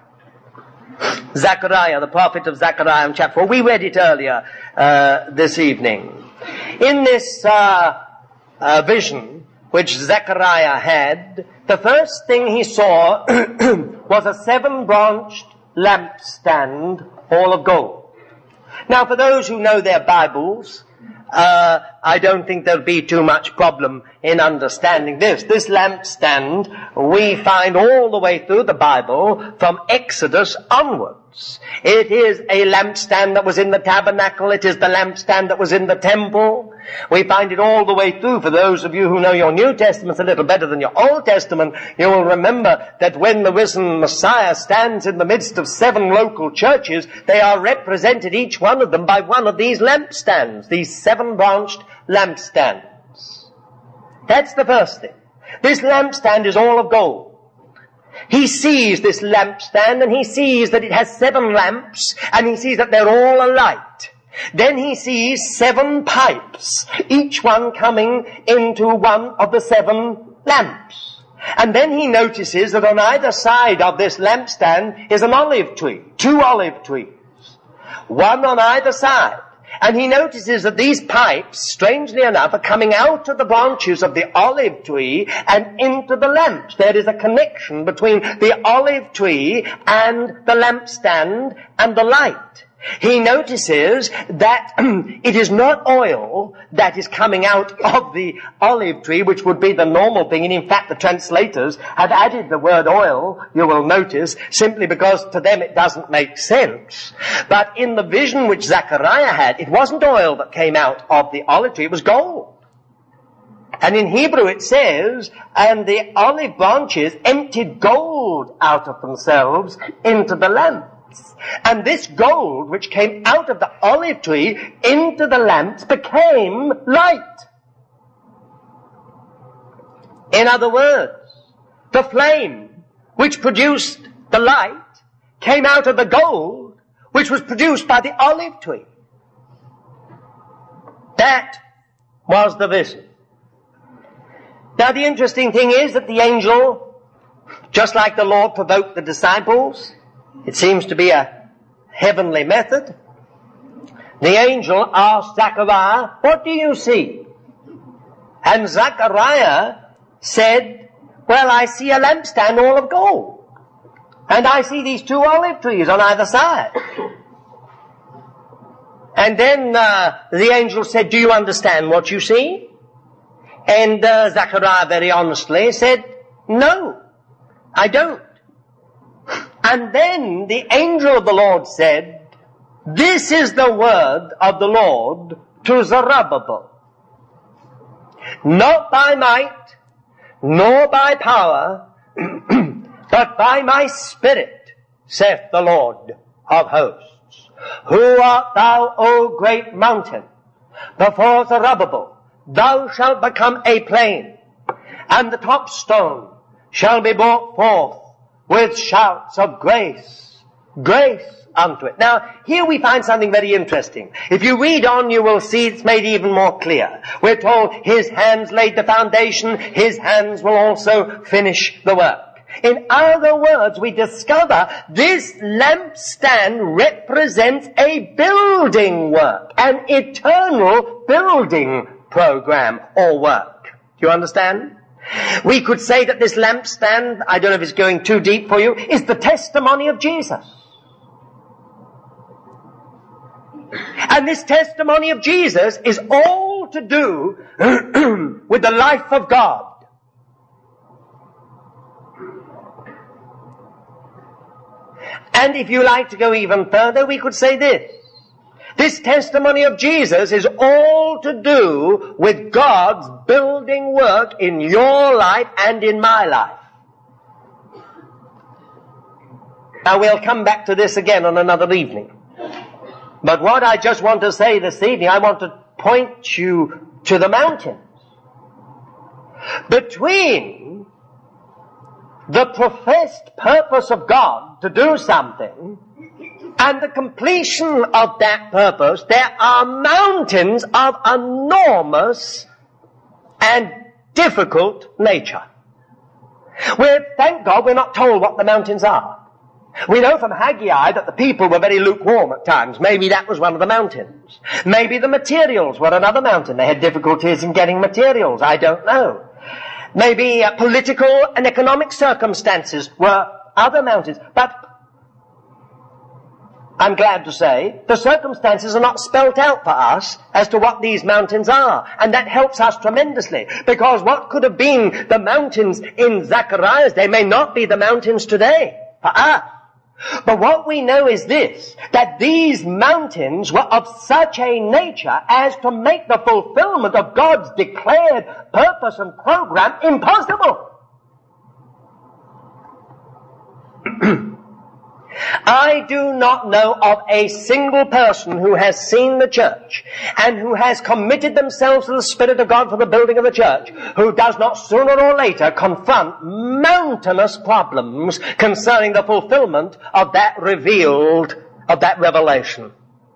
Zechariah, the prophet of Zechariah in chapter four. We read it earlier uh, this evening. In this uh, uh, vision which Zechariah had, the first thing he saw was a seven-branched lampstand, all of gold. Now, for those who know their Bibles, Uh, I don't think there'll be too much problem in understanding this. This lampstand we find all the way through the Bible from Exodus onwards. It is a lampstand that was in the tabernacle. It is the lampstand that was in the temple. We find it all the way through. For those of you who know your New Testament a little better than your Old Testament, you will remember that when the risen Messiah stands in the midst of seven local churches, they are represented, each one of them, by one of these lampstands, these seven-branched lampstands. That's the first thing. This lampstand is all of gold. He sees this lampstand, and he sees that it has seven lamps, and he sees that they're all alight. Then he sees seven pipes, each one coming into one of the seven lamps. And then he notices that on either side of this lampstand is an olive tree, two olive trees, one on either side. And he notices that these pipes, strangely enough, are coming out of the branches of the olive tree and into the lamps. There is a connection between the olive tree and the lampstand and the light. He notices that it is not oil that is coming out of the olive tree, which would be the normal thing. And in fact, the translators have added the word oil, you will notice, simply because to them it doesn't make sense. But in the vision which Zechariah had, it wasn't oil that came out of the olive tree, it was gold. And in Hebrew it says, and the olive branches emptied gold out of themselves into the lamp. And this gold, which came out of the olive tree into the lamps, became light. In other words, the flame which produced the light came out of the gold which was produced by the olive tree. That was the vision. Now, the interesting thing is that the angel, just like the Lord provoked the disciples, it seems to be a heavenly method. The angel asked Zechariah, "What do you see?" And Zechariah said, "Well, I see a lampstand all of gold. And I see these two olive trees on either side." And then uh, the angel said, "Do you understand what you see?" And uh, Zechariah very honestly said, "No, I don't." And then the angel of the Lord said, "This is the word of the Lord to Zerubbabel. Not by might, nor by power, but by my Spirit, saith the Lord of hosts. Who art thou, O great mountain? Before Zerubbabel thou shalt become a plain, and the top stone shall be brought forth with shouts of grace, grace unto it." Now, here we find something very interesting. If you read on, you will see it's made even more clear. We're told his hands laid the foundation, his hands will also finish the work. In other words, we discover this lampstand represents a building work, an eternal building program or work. Do you understand? We could say that this lampstand, I don't know if it's going too deep for you, is the testimony of Jesus. And this testimony of Jesus is all to do with the life of God. And if you like to go even further, we could say this. This testimony of Jesus is all to do with God's building work in your life and in my life. Now, we'll come back to this again on another evening. But what I just want to say this evening, I want to point you to the mountains. Between the professed purpose of God to do something and the completion of that purpose, there are mountains of enormous and difficult nature. We're, thank God we're not told what the mountains are. We know from Haggai that the people were very lukewarm at times. Maybe that was one of the mountains. Maybe the materials were another mountain. They had difficulties in getting materials. I don't know. Maybe uh, political and economic circumstances were other mountains. But I'm glad to say the circumstances are not spelt out for us as to what these mountains are. And that helps us tremendously. Because what could have been the mountains in Zechariah's day may not be the mountains today for us. But what we know is this, that these mountains were of such a nature as to make the fulfillment of God's declared purpose and program impossible. I do not know of a single person who has seen the church and who has committed themselves to the Spirit of God for the building of the church who does not sooner or later confront mountainous problems concerning the fulfillment of that revealed, of that revelation.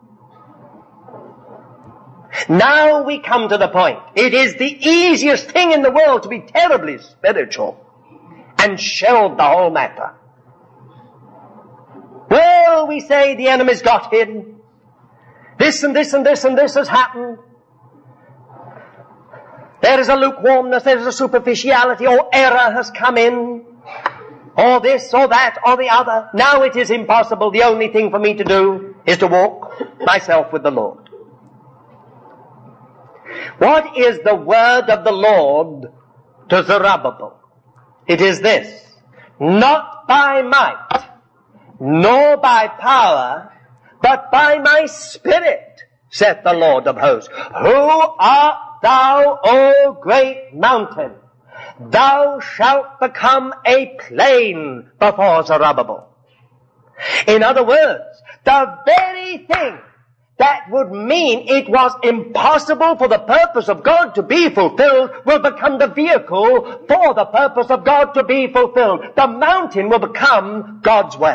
Now we come to the point. It is the easiest thing in the world to be terribly spiritual and shelve the whole matter. Well, we say the enemy's got hidden. This and this and this and this has happened. There is a lukewarmness, there is a superficiality, or error has come in. Or this, or that, or the other. Now it is impossible. The only thing for me to do is to walk myself with the Lord. What is the word of the Lord to Zerubbabel? It is this: not by might, nor by power, but by my Spirit, saith the Lord of hosts. Who art thou, O great mountain? Thou shalt become a plain before Zerubbabel. In other words, the very thing that would mean it was impossible for the purpose of God to be fulfilled will become the vehicle for the purpose of God to be fulfilled. The mountain will become God's way.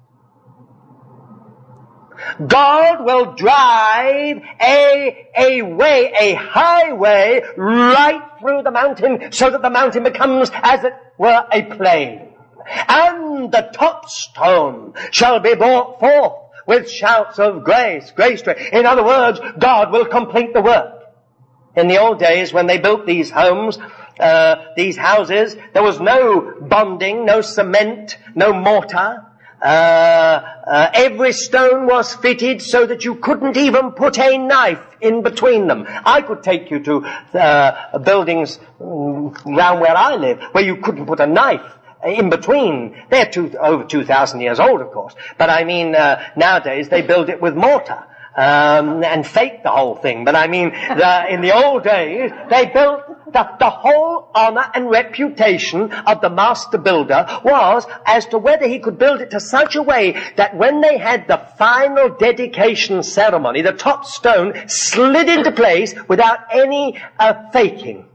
God will drive a, a way, a highway right through the mountain so that the mountain becomes, as it were, a plain. And the top stone shall be brought forth with shouts of grace, grace. In other words, God will complete the work. In the old days when they built these homes, uh, these houses, there was no bonding, no cement, no mortar. Uh, uh, every stone was fitted so that you couldn't even put a knife in between them. I could take you to uh, buildings around where I live where you couldn't put a knife in between. They're two, over two thousand years old, of course. But I mean, uh, nowadays they build it with mortar. Um, and fake the whole thing. But I mean, the, in the old days, they built the, the whole honor and reputation of the master builder was as to whether he could build it to such a way that when they had the final dedication ceremony, the top stone slid into place without any uh, faking.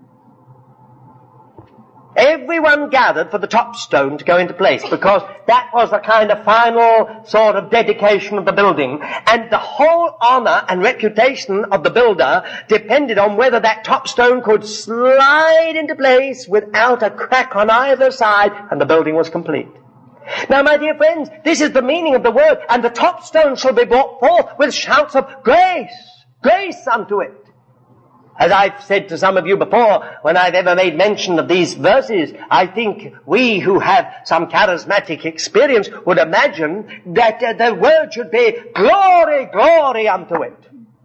Everyone gathered for the top stone to go into place because that was the kind of final sort of dedication of the building. And the whole honor and reputation of the builder depended on whether that top stone could slide into place without a crack on either side, and the building was complete. Now, my dear friends, this is the meaning of the word, and the top stone shall be brought forth with shouts of grace, grace unto it. As I've said to some of you before, when I've ever made mention of these verses, I think we who have some charismatic experience would imagine that uh, the word should be glory, glory unto it.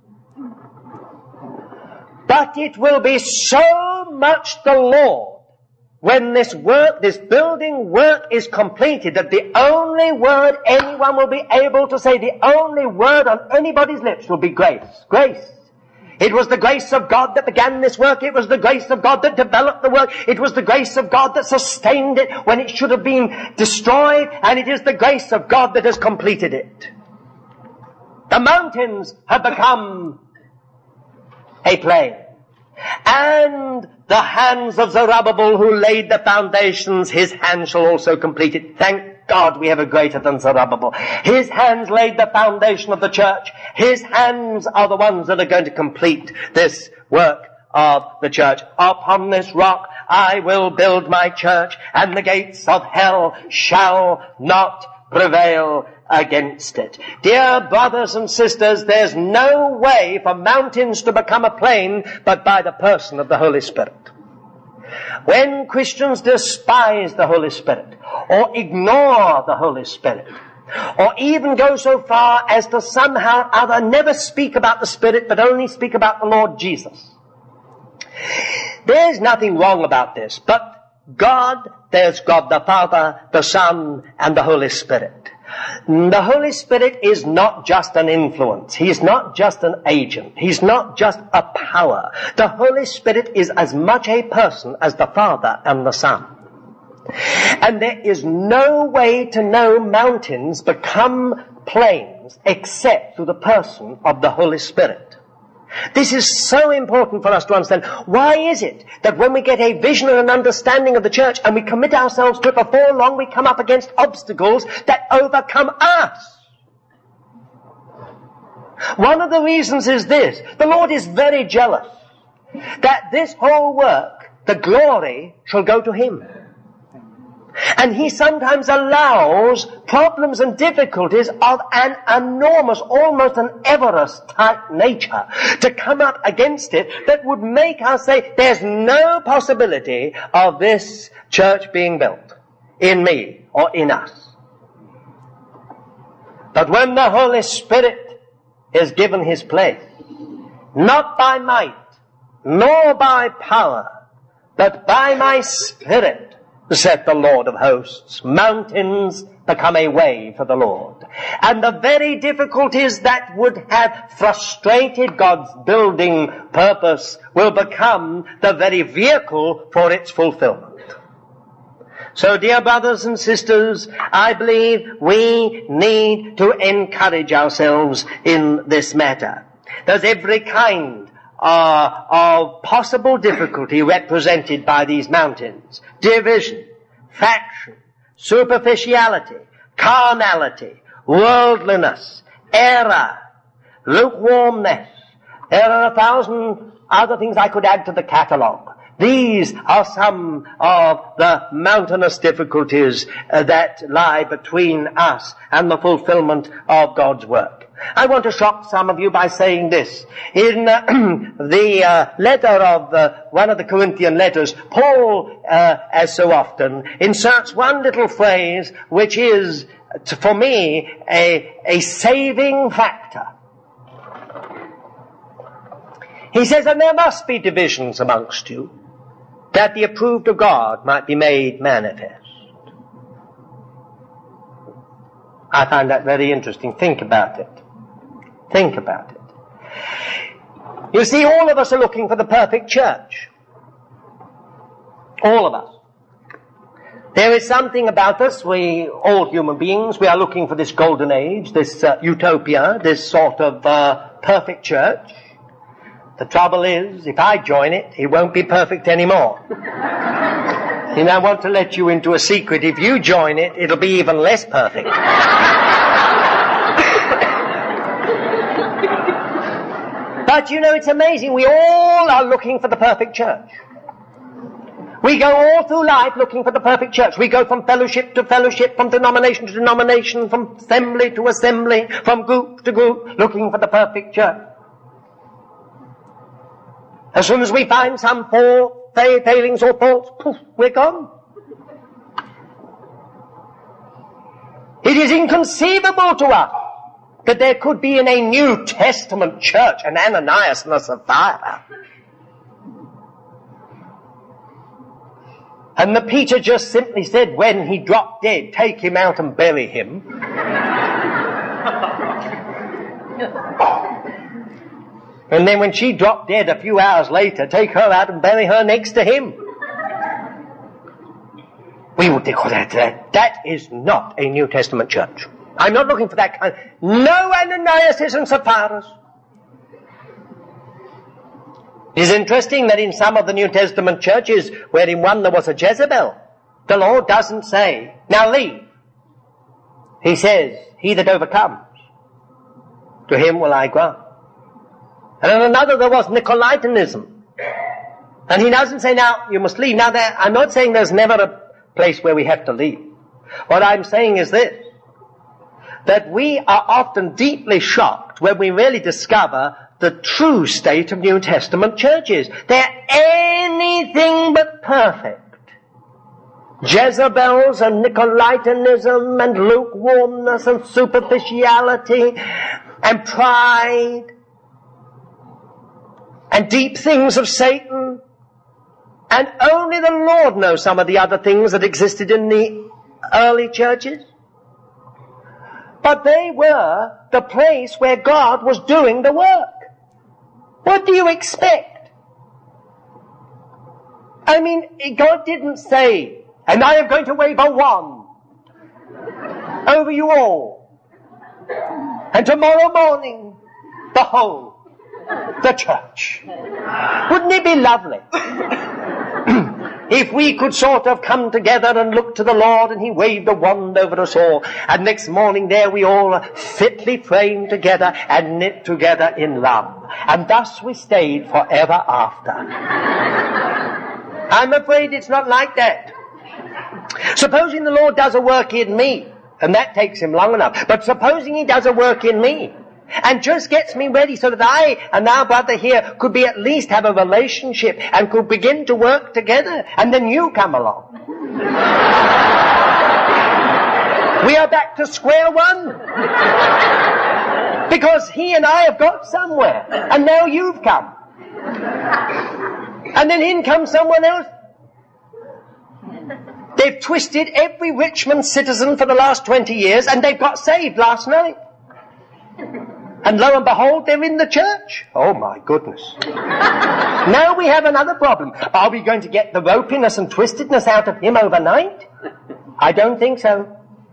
But it will be so much the Lord when this work, this building work is completed, that the only word anyone will be able to say, the only word on anybody's lips will be grace, grace. It was the grace of God that began this work. It was the grace of God that developed the work. It was the grace of God that sustained it when it should have been destroyed. And it is the grace of God that has completed it. The mountains have become a plain. And the hands of Zerubbabel who laid the foundations, his hand shall also complete it. Thank God we have a greater than Zerubbabel. His hands laid the foundation of the church. His hands are the ones that are going to complete this work of the church. Upon this rock I will build my church, and the gates of hell shall not prevail against it. Dear brothers and sisters, there's no way for mountains to become a plain but by the person of the Holy Spirit. When Christians despise the Holy Spirit, or ignore the Holy Spirit, or even go so far as to somehow or other never speak about the Spirit but only speak about the Lord Jesus, there's nothing wrong about this, but God, there's God the Father, the Son, and the Holy Spirit. The Holy Spirit is not just an influence. He's not just an agent. He's not just a power. The Holy Spirit is as much a person as the Father and the Son. And there is no way to know mountains become plains except through the person of the Holy Spirit. This is so important for us to understand. Why is it that when we get a vision and an understanding of the church and we commit ourselves to it, before long we come up against obstacles that overcome us? One of the reasons is this. The Lord is very jealous that this whole work, the glory, shall go to Him. And He sometimes allows problems and difficulties of an enormous, almost an Everest-type nature to come up against it that would make us say, there's no possibility of this church being built in me or in us. But when the Holy Spirit is given His place, not by might, nor by power, but by my Spirit, said the Lord of hosts, mountains become a way for the Lord. And the very difficulties that would have frustrated God's building purpose will become the very vehicle for its fulfillment. So, dear brothers and sisters, I believe we need to encourage ourselves in this matter. There's every kind Uh, of possible difficulty represented by these mountains. Division, faction, superficiality, carnality, worldliness, error, lukewarmness. There are a thousand other things I could add to the catalogue. These are some of the mountainous difficulties uh, that lie between us and the fulfillment of God's work. I want to shock some of you by saying this. In uh, the uh, letter of uh, one of the Corinthian letters, Paul, uh, as so often, inserts one little phrase which is, to, for me, a, a saving factor. He says, and there must be divisions amongst you, that the approved of God might be made manifest. I find that very interesting. Think about it. Think about it. You see, all of us are looking for the perfect church. All of us. There is something about us, we, all human beings, we are looking for this golden age, this uh, utopia, this sort of uh, perfect church. The trouble is, if I join it, it won't be perfect anymore. And I want to let you into a secret. If you join it, it'll be even less perfect. But you know, it's amazing. We all are looking for the perfect church. We go all through life looking for the perfect church. We go from fellowship to fellowship, from denomination to denomination, from assembly to assembly, from group to group, looking for the perfect church. As soon as we find some fault, failings or faults, poof, we're gone. It is inconceivable to us that there could be in a New Testament church an Ananias and a Sapphira. And the Peter just simply said, when he dropped dead, take him out and bury him. And then when she dropped dead a few hours later, take her out and bury her next to him. We would declare that, that that is not a New Testament church. I'm not looking for that kind. No Ananias and Sapphira. It is interesting that in some of the New Testament churches, where in one there was a Jezebel, the Lord doesn't say, now leave. He says, he that overcomes, to him will I grant. And in another there was Nicolaitanism. And he doesn't say, now, you must leave. Now, there, I'm not saying there's never a place where we have to leave. What I'm saying is this, that we are often deeply shocked when we really discover the true state of New Testament churches. They're anything but perfect. Jezebels and Nicolaitanism and lukewarmness and superficiality and pride and deep things of Satan. And only the Lord knows some of the other things that existed in the early churches. But they were the place where God was doing the work. What do you expect? I mean, God didn't say, and I am going to wave a wand over you all. And tomorrow morning, behold, the church. Wouldn't it be lovely if we could sort of come together and look to the Lord and He waved a wand over us all, and next morning there we all are fitly framed together and knit together in love. And thus we stayed forever after. I'm afraid it's not like that. Supposing the Lord does a work in me, and that takes Him long enough, but supposing He does a work in me, and just gets me ready so that I and our brother here could be at least have a relationship and could begin to work together, and then you come along. We are back to square one. Because he and I have got somewhere, and now you've come. And then in comes someone else. They've twisted every Richmond citizen for the last twenty years, and they've got saved last night. And lo and behold, they're in the church. Oh my goodness. Now we have another problem. Are we going to get the ropiness and twistedness out of him overnight? I don't think so.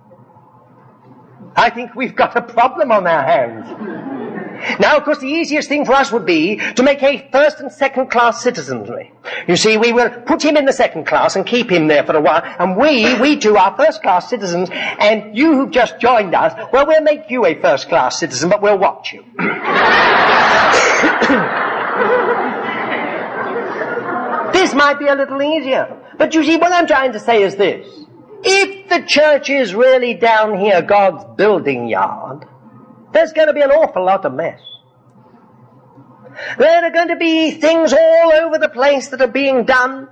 I think we've got a problem on our hands. Now, of course, the easiest thing for us would be to make a first and second class citizenry. You see, we will put him in the second class and keep him there for a while, and we, we two are first class citizens, and you who've just joined us, well, we'll make you a first class citizen, but we'll watch you. This might be a little easier. But you see, what I'm trying to say is this. If the church is really down here God's building yard, there's going to be an awful lot of mess. There are going to be things all over the place that are being done.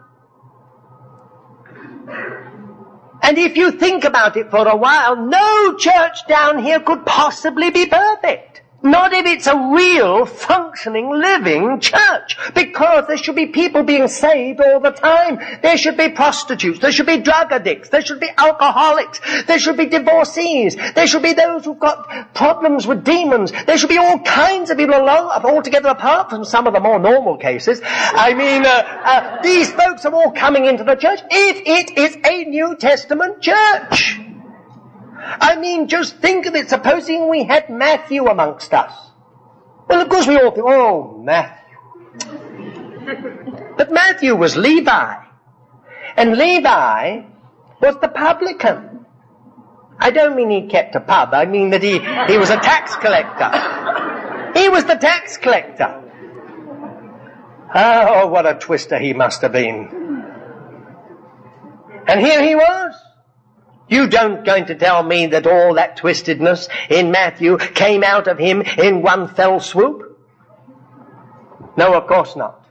And if you think about it for a while, no church down here could possibly be perfect. Not if it's a real, functioning, living church. Because there should be people being saved all the time. There should be prostitutes. There should be drug addicts. There should be alcoholics. There should be divorcees. There should be those who've got problems with demons. There should be all kinds of people along, altogether apart from some of the more normal cases. I mean, uh, uh, these folks are all coming into the church if it is a New Testament church. I mean, just think of it. Supposing we had Matthew amongst us. Well, of course we all think, oh, Matthew. But Matthew was Levi. And Levi was the publican. I don't mean he kept a pub. I mean that he, he was a tax collector. He was the tax collector. Oh, what a twister he must have been. And here he was. You don't going to tell me that all that twistedness in Matthew came out of him in one fell swoop? No, of course not.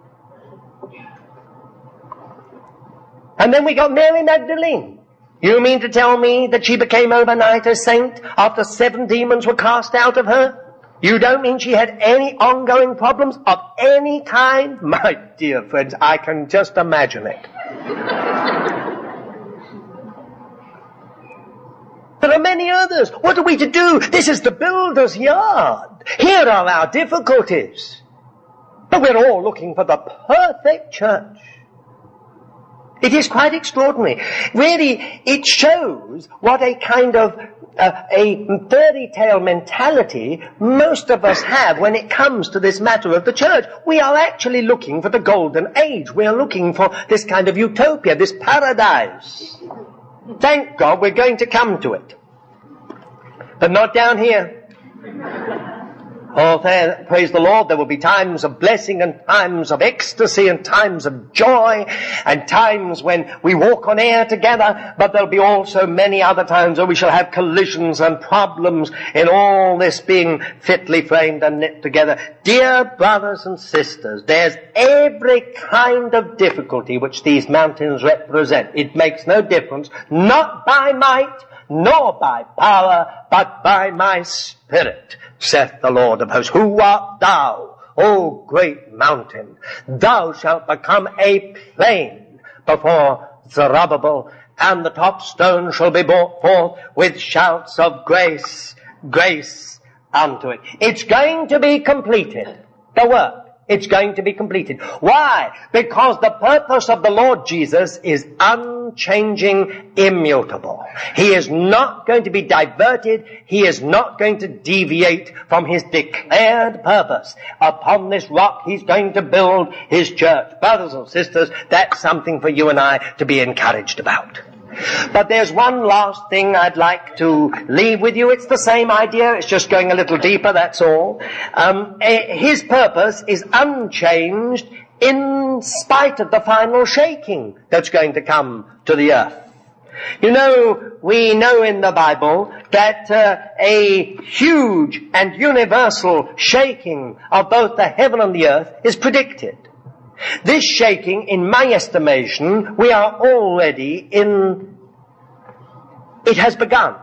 And then we got Mary Magdalene. You mean to tell me that she became overnight a saint after seven demons were cast out of her? You don't mean she had any ongoing problems of any kind? My dear friends, I can just imagine it. There are many others. What are we to do? This is the builder's yard. Here are our difficulties. But we're all looking for the perfect church. It is quite extraordinary. Really, it shows what a kind of uh, a fairy tale mentality most of us have when it comes to this matter of the church. We are actually looking for the golden age. We are looking for this kind of utopia, this paradise. Thank God we're going to come to it. But not down here. Oh, there, praise the Lord, there will be times of blessing and times of ecstasy and times of joy and times when we walk on air together, but there'll be also many other times where we shall have collisions and problems in all this being fitly framed and knit together. Dear brothers and sisters, there's every kind of difficulty which these mountains represent. It makes no difference, not by might, nor by power, but by my Spirit, saith the Lord of hosts. Who art thou, O great mountain? Thou shalt become a plain before Zerubbabel, and the top stone shall be brought forth with shouts of grace, grace unto it. It's going to be completed, the work. It's going to be completed. Why? Because the purpose of the Lord Jesus is unchanging, immutable. He is not going to be diverted. He is not going to deviate from his declared purpose. Upon this rock, he's going to build his church. Brothers and sisters, that's something for you and I to be encouraged about. But there's one last thing I'd like to leave with you. It's the same idea. It's just going a little deeper, that's all. Um, his purpose is unchanged in spite of the final shaking that's going to come to the earth. You know, we know in the Bible that uh, a huge and universal shaking of both the heaven and the earth is predicted. This shaking, in my estimation, we are already in, it has begun.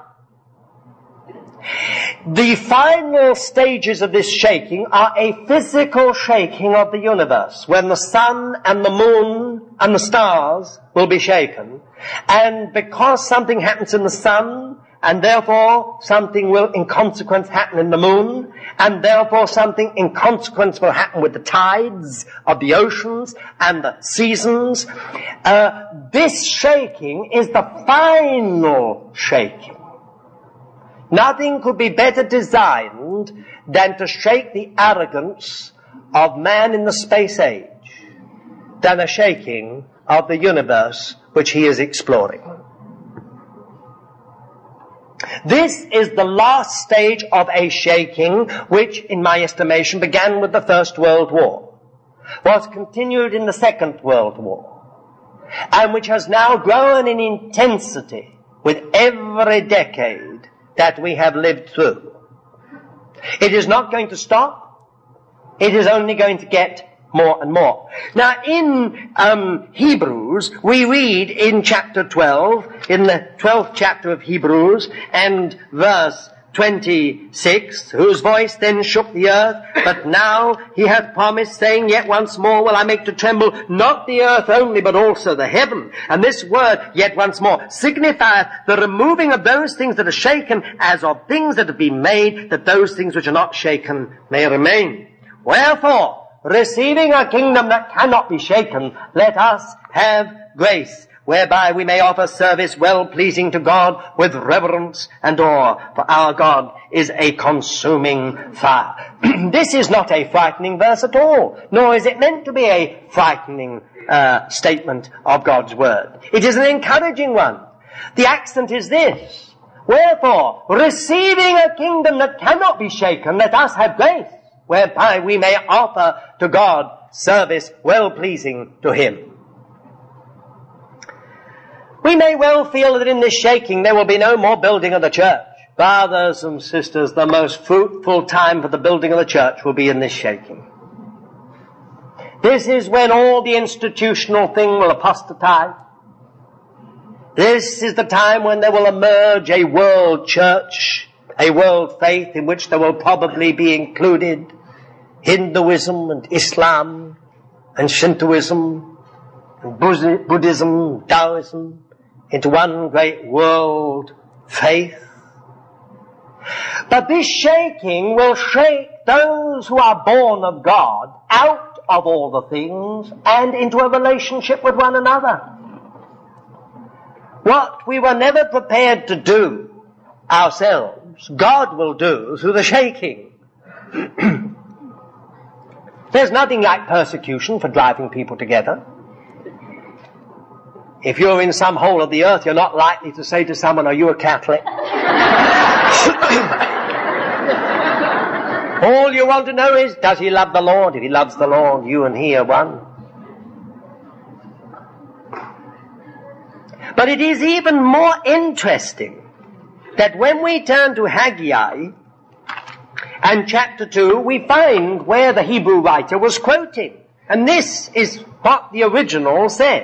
The final stages of this shaking are a physical shaking of the universe, when the sun and the moon and the stars will be shaken. And because something happens in the sun, and therefore something will in consequence happen in the moon, and therefore something in consequence will happen with the tides of the oceans and the seasons. Uh, this shaking is the final shaking. Nothing could be better designed than to shake the arrogance of man in the space age than a shaking of the universe which he is exploring. This is the last stage of a shaking which, in my estimation, began with the First World War, was continued in the Second World War, and which has now grown in intensity with every decade that we have lived through. It is not going to stop. It is only going to get more and more. Now, in um, Hebrews, we read in chapter twelve, in the twelfth chapter of Hebrews, and verse twenty-six, whose voice then shook the earth, but now he hath promised, saying, yet once more will I make to tremble not the earth only, but also the heaven. And this word, yet once more, signifieth the removing of those things that are shaken, as of things that have been made, that those things which are not shaken may remain. Wherefore, receiving a kingdom that cannot be shaken, let us have grace, whereby we may offer service well-pleasing to God with reverence and awe, for our God is a consuming fire. This is not a frightening verse at all, nor is it meant to be a frightening uh, statement of God's word. It is an encouraging one. The accent is this: wherefore, receiving a kingdom that cannot be shaken, let us have grace, whereby we may offer to God service well-pleasing to him. We may well feel that in this shaking there will be no more building of the church. Brothers and sisters, the most fruitful time for the building of the church will be in this shaking. This is when all the institutional thing will apostatize. This is the time when there will emerge a world church, a world faith in which there will probably be included Hinduism and Islam and Shintoism and Buddhism, Taoism, into one great world faith. But this shaking will shake those who are born of God out of all the things and into a relationship with one another. What we were never prepared to do ourselves, God will do through the shaking. There's nothing like persecution for driving people together. If you're in some hole of the earth, you're not likely to say to someone, are you a Catholic? All you want to know is, does he love the Lord? If he loves the Lord, you and he are one. But it is even more interesting that when we turn to Haggai and chapter two, we find where the Hebrew writer was quoting. And this is what the original said.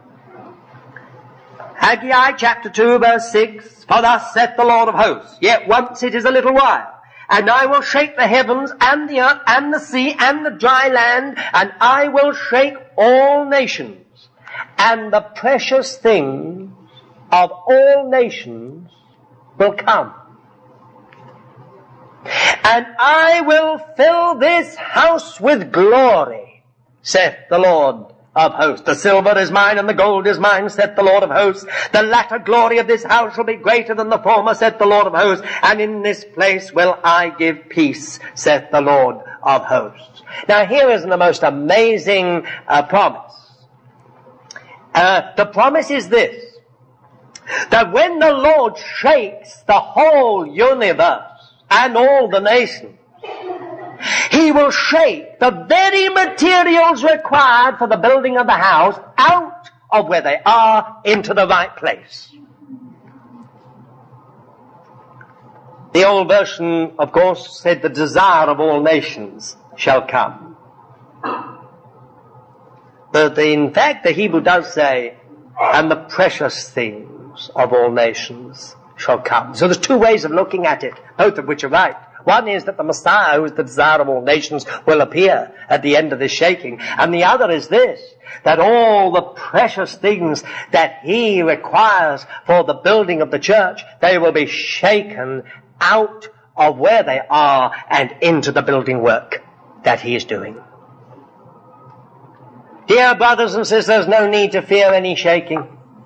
Haggai chapter two verse six, for thus saith the Lord of hosts, yet once it is a little while, and I will shake the heavens and the earth and the sea and the dry land, and I will shake all nations, and the precious things of all nations will come. And I will fill this house with glory, saith the Lord of hosts. The silver is mine and the gold is mine, saith the Lord of hosts. The latter glory of this house shall be greater than the former, saith the Lord of hosts. And in this place will I give peace, saith the Lord of hosts. Now here is the most amazing uh, promise. Uh, the promise is this, that when the Lord shakes the whole universe and all the nations, he will shake the very materials required for the building of the house out of where they are into the right place. The old version, of course, said the desire of all nations shall come. But in fact, the Hebrew does say, and the precious things of all nations shall come. So there's two ways of looking at it, both of which are right. One is that the Messiah, who is the desire of all nations, will appear at the end of this shaking. And the other is this, that all the precious things that he requires for the building of the church, they will be shaken out of where they are and into the building work that he is doing. Dear brothers and sisters, there's no need to fear any shaking.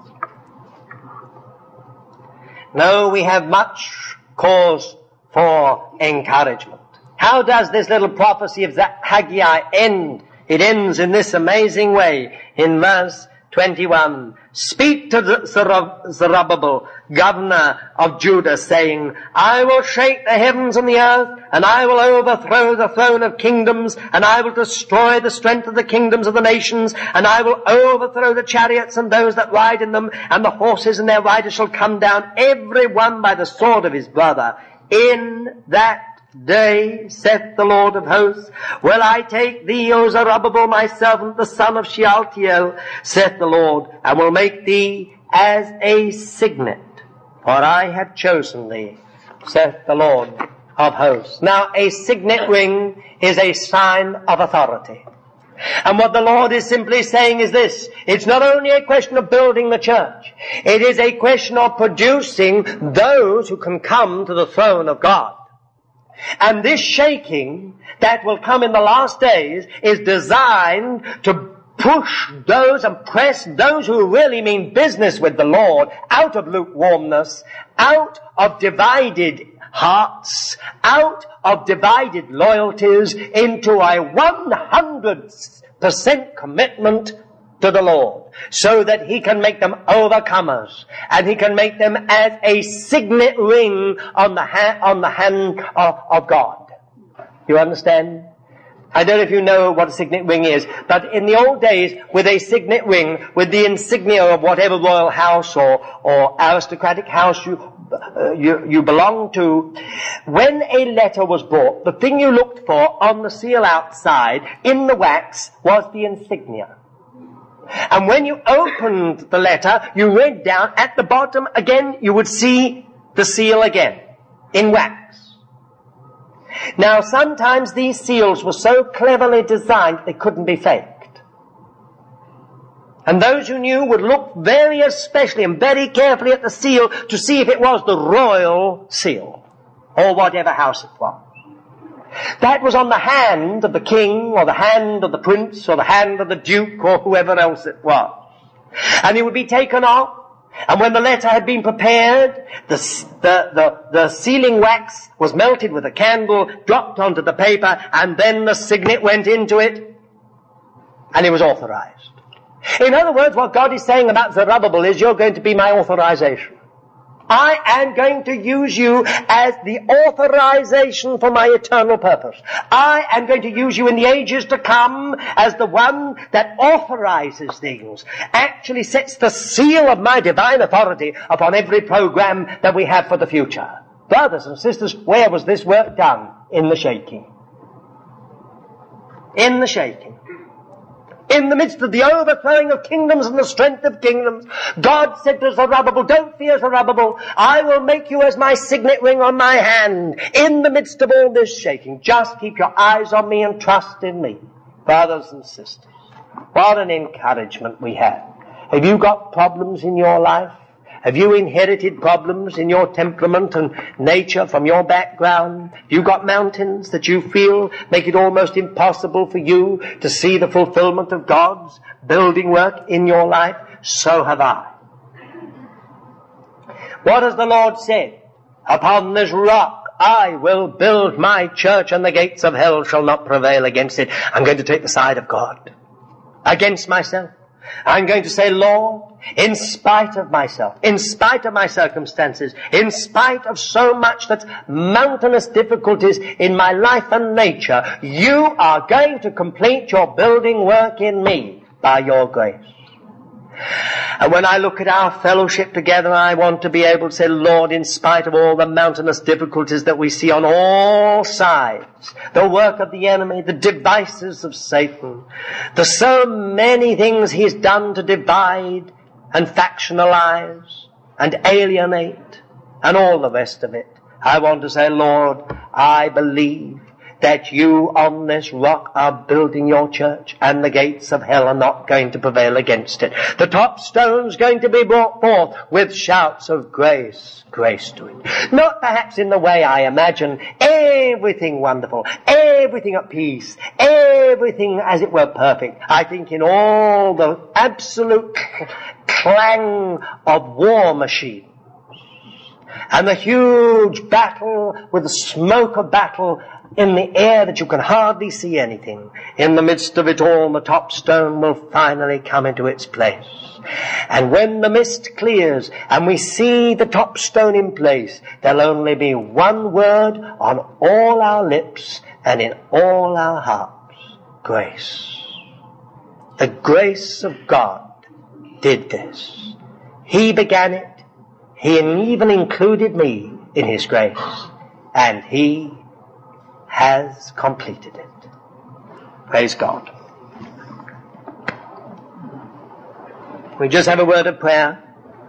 No, we have much cause for encouragement. How does this little prophecy of Haggai end? It ends in this amazing way in verse twenty-one. Speak to Zerubbabel, governor of Judah, saying, I will shake the heavens and the earth, and I will overthrow the throne of kingdoms, and I will destroy the strength of the kingdoms of the nations, and I will overthrow the chariots and those that ride in them, and the horses and their riders shall come down, every one by the sword of his brother. In that day, saith the Lord of hosts, will I take thee, O Zerubbabel, my servant, the son of Shealtiel, saith the Lord, and will make thee as a signet, for I have chosen thee, saith the Lord of hosts. Now, a signet ring is a sign of authority. And what the Lord is simply saying is this, it's not only a question of building the church, it is a question of producing those who can come to the throne of God. And this shaking that will come in the last days is designed to push those and press those who really mean business with the Lord out of lukewarmness, out of divided hearts, out of divided loyalties, into a one hundred percent commitment to the Lord, so that he can make them overcomers, and he can make them as a signet ring on the ha- on the hand of, of God. You understand? I don't know if you know what a signet ring is, but in the old days, with a signet ring, with the insignia of whatever royal house or, or aristocratic house you, uh, you, you belong to, when a letter was brought, the thing you looked for on the seal outside, in the wax, was the insignia. And when you opened the letter, you read down, at the bottom again, you would see the seal again, in wax. Now, sometimes these seals were so cleverly designed they couldn't be faked. And those who knew would look very especially and very carefully at the seal to see if it was the royal seal, or whatever house it was. That was on the hand of the king, or the hand of the prince, or the hand of the duke, or whoever else it was. And it would be taken off, and when the letter had been prepared, the, the, the, the sealing wax was melted with a candle, dropped onto the paper, and then the signet went into it, and it was authorized. In other words, what God is saying about Zerubbabel is, you're going to be my authorization. I am going to use you as the authorization for my eternal purpose. I am going to use you in the ages to come as the one that authorizes things, actually sets the seal of my divine authority upon every program that we have for the future. Brothers and sisters, where was this work done? In the shaking. In the shaking. In the midst of the overthrowing of kingdoms and the strength of kingdoms, God said to Zerubbabel, don't fear, Zerubbabel, I will make you as my signet ring on my hand. In the midst of all this shaking, just keep your eyes on me and trust in me. Brothers and sisters, what an encouragement we have. Have you got problems in your life? Have you inherited problems in your temperament and nature from your background? Have you got mountains that you feel make it almost impossible for you to see the fulfillment of God's building work in your life? So have I. What has the Lord said? Upon this rock I will build my church, and the gates of hell shall not prevail against it. I'm going to take the side of God against myself. I'm going to say, Lord, in spite of myself, in spite of my circumstances, in spite of so much that's mountainous difficulties in my life and nature, you are going to complete your building work in me by your grace. And when I look at our fellowship together, I want to be able to say, Lord, in spite of all the mountainous difficulties that we see on all sides, the work of the enemy, the devices of Satan, the so many things he's done to divide and factionalize and alienate and all the rest of it, I want to say, Lord, I believe that you on this rock are building your church, and the gates of hell are not going to prevail against it. The top stone's going to be brought forth with shouts of grace, grace to it. Not perhaps in the way I imagine, everything wonderful, everything at peace, everything as it were perfect. I think in all the absolute clang of war machines, and the huge battle with the smoke of battle in the air that you can hardly see anything. In the midst of it all, the top stone will finally come into its place. And when the mist clears and we see the top stone in place, there'll only be one word on all our lips and in all our hearts: grace. The grace of God did this. He began it. He even included me in His grace. And He has completed it. Praise God. We just have a word of prayer.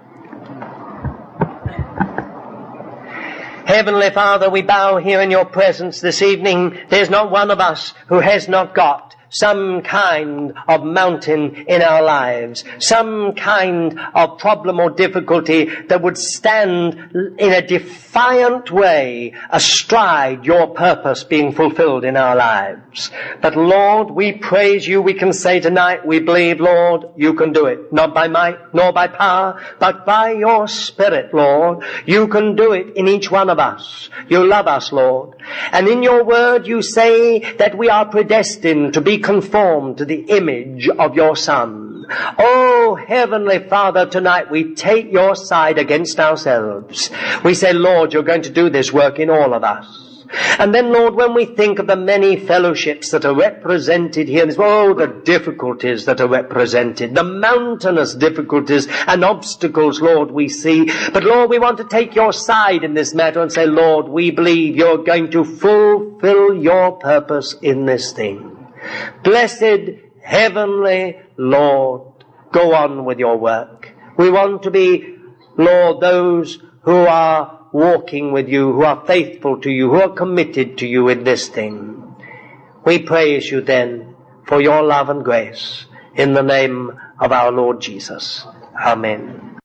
Heavenly Father, we bow here in your presence this evening. There's not one of us who has not got some kind of mountain in our lives, some kind of problem or difficulty that would stand in a defiant way astride your purpose being fulfilled in our lives. But Lord, we praise you. We can say tonight, we believe, Lord, you can do it. Not by might, nor by power, but by your Spirit, Lord. You can do it in each one of us. You love us, Lord. And in your word you say that we are predestined to be conformed to the image of your Son. Oh, Heavenly Father, tonight we take your side against ourselves. We say, Lord, you're going to do this work in all of us. And then, Lord, when we think of the many fellowships that are represented here, oh, the difficulties that are represented, the mountainous difficulties and obstacles, Lord, we see. But, Lord, we want to take your side in this matter and say, Lord, we believe you're going to fulfill your purpose in this thing. Blessed Heavenly Lord, go on with your work. We want to be, Lord, those who are walking with you, who are faithful to you, who are committed to you in this thing. We praise you then for your love and grace in the name of our Lord Jesus. Amen.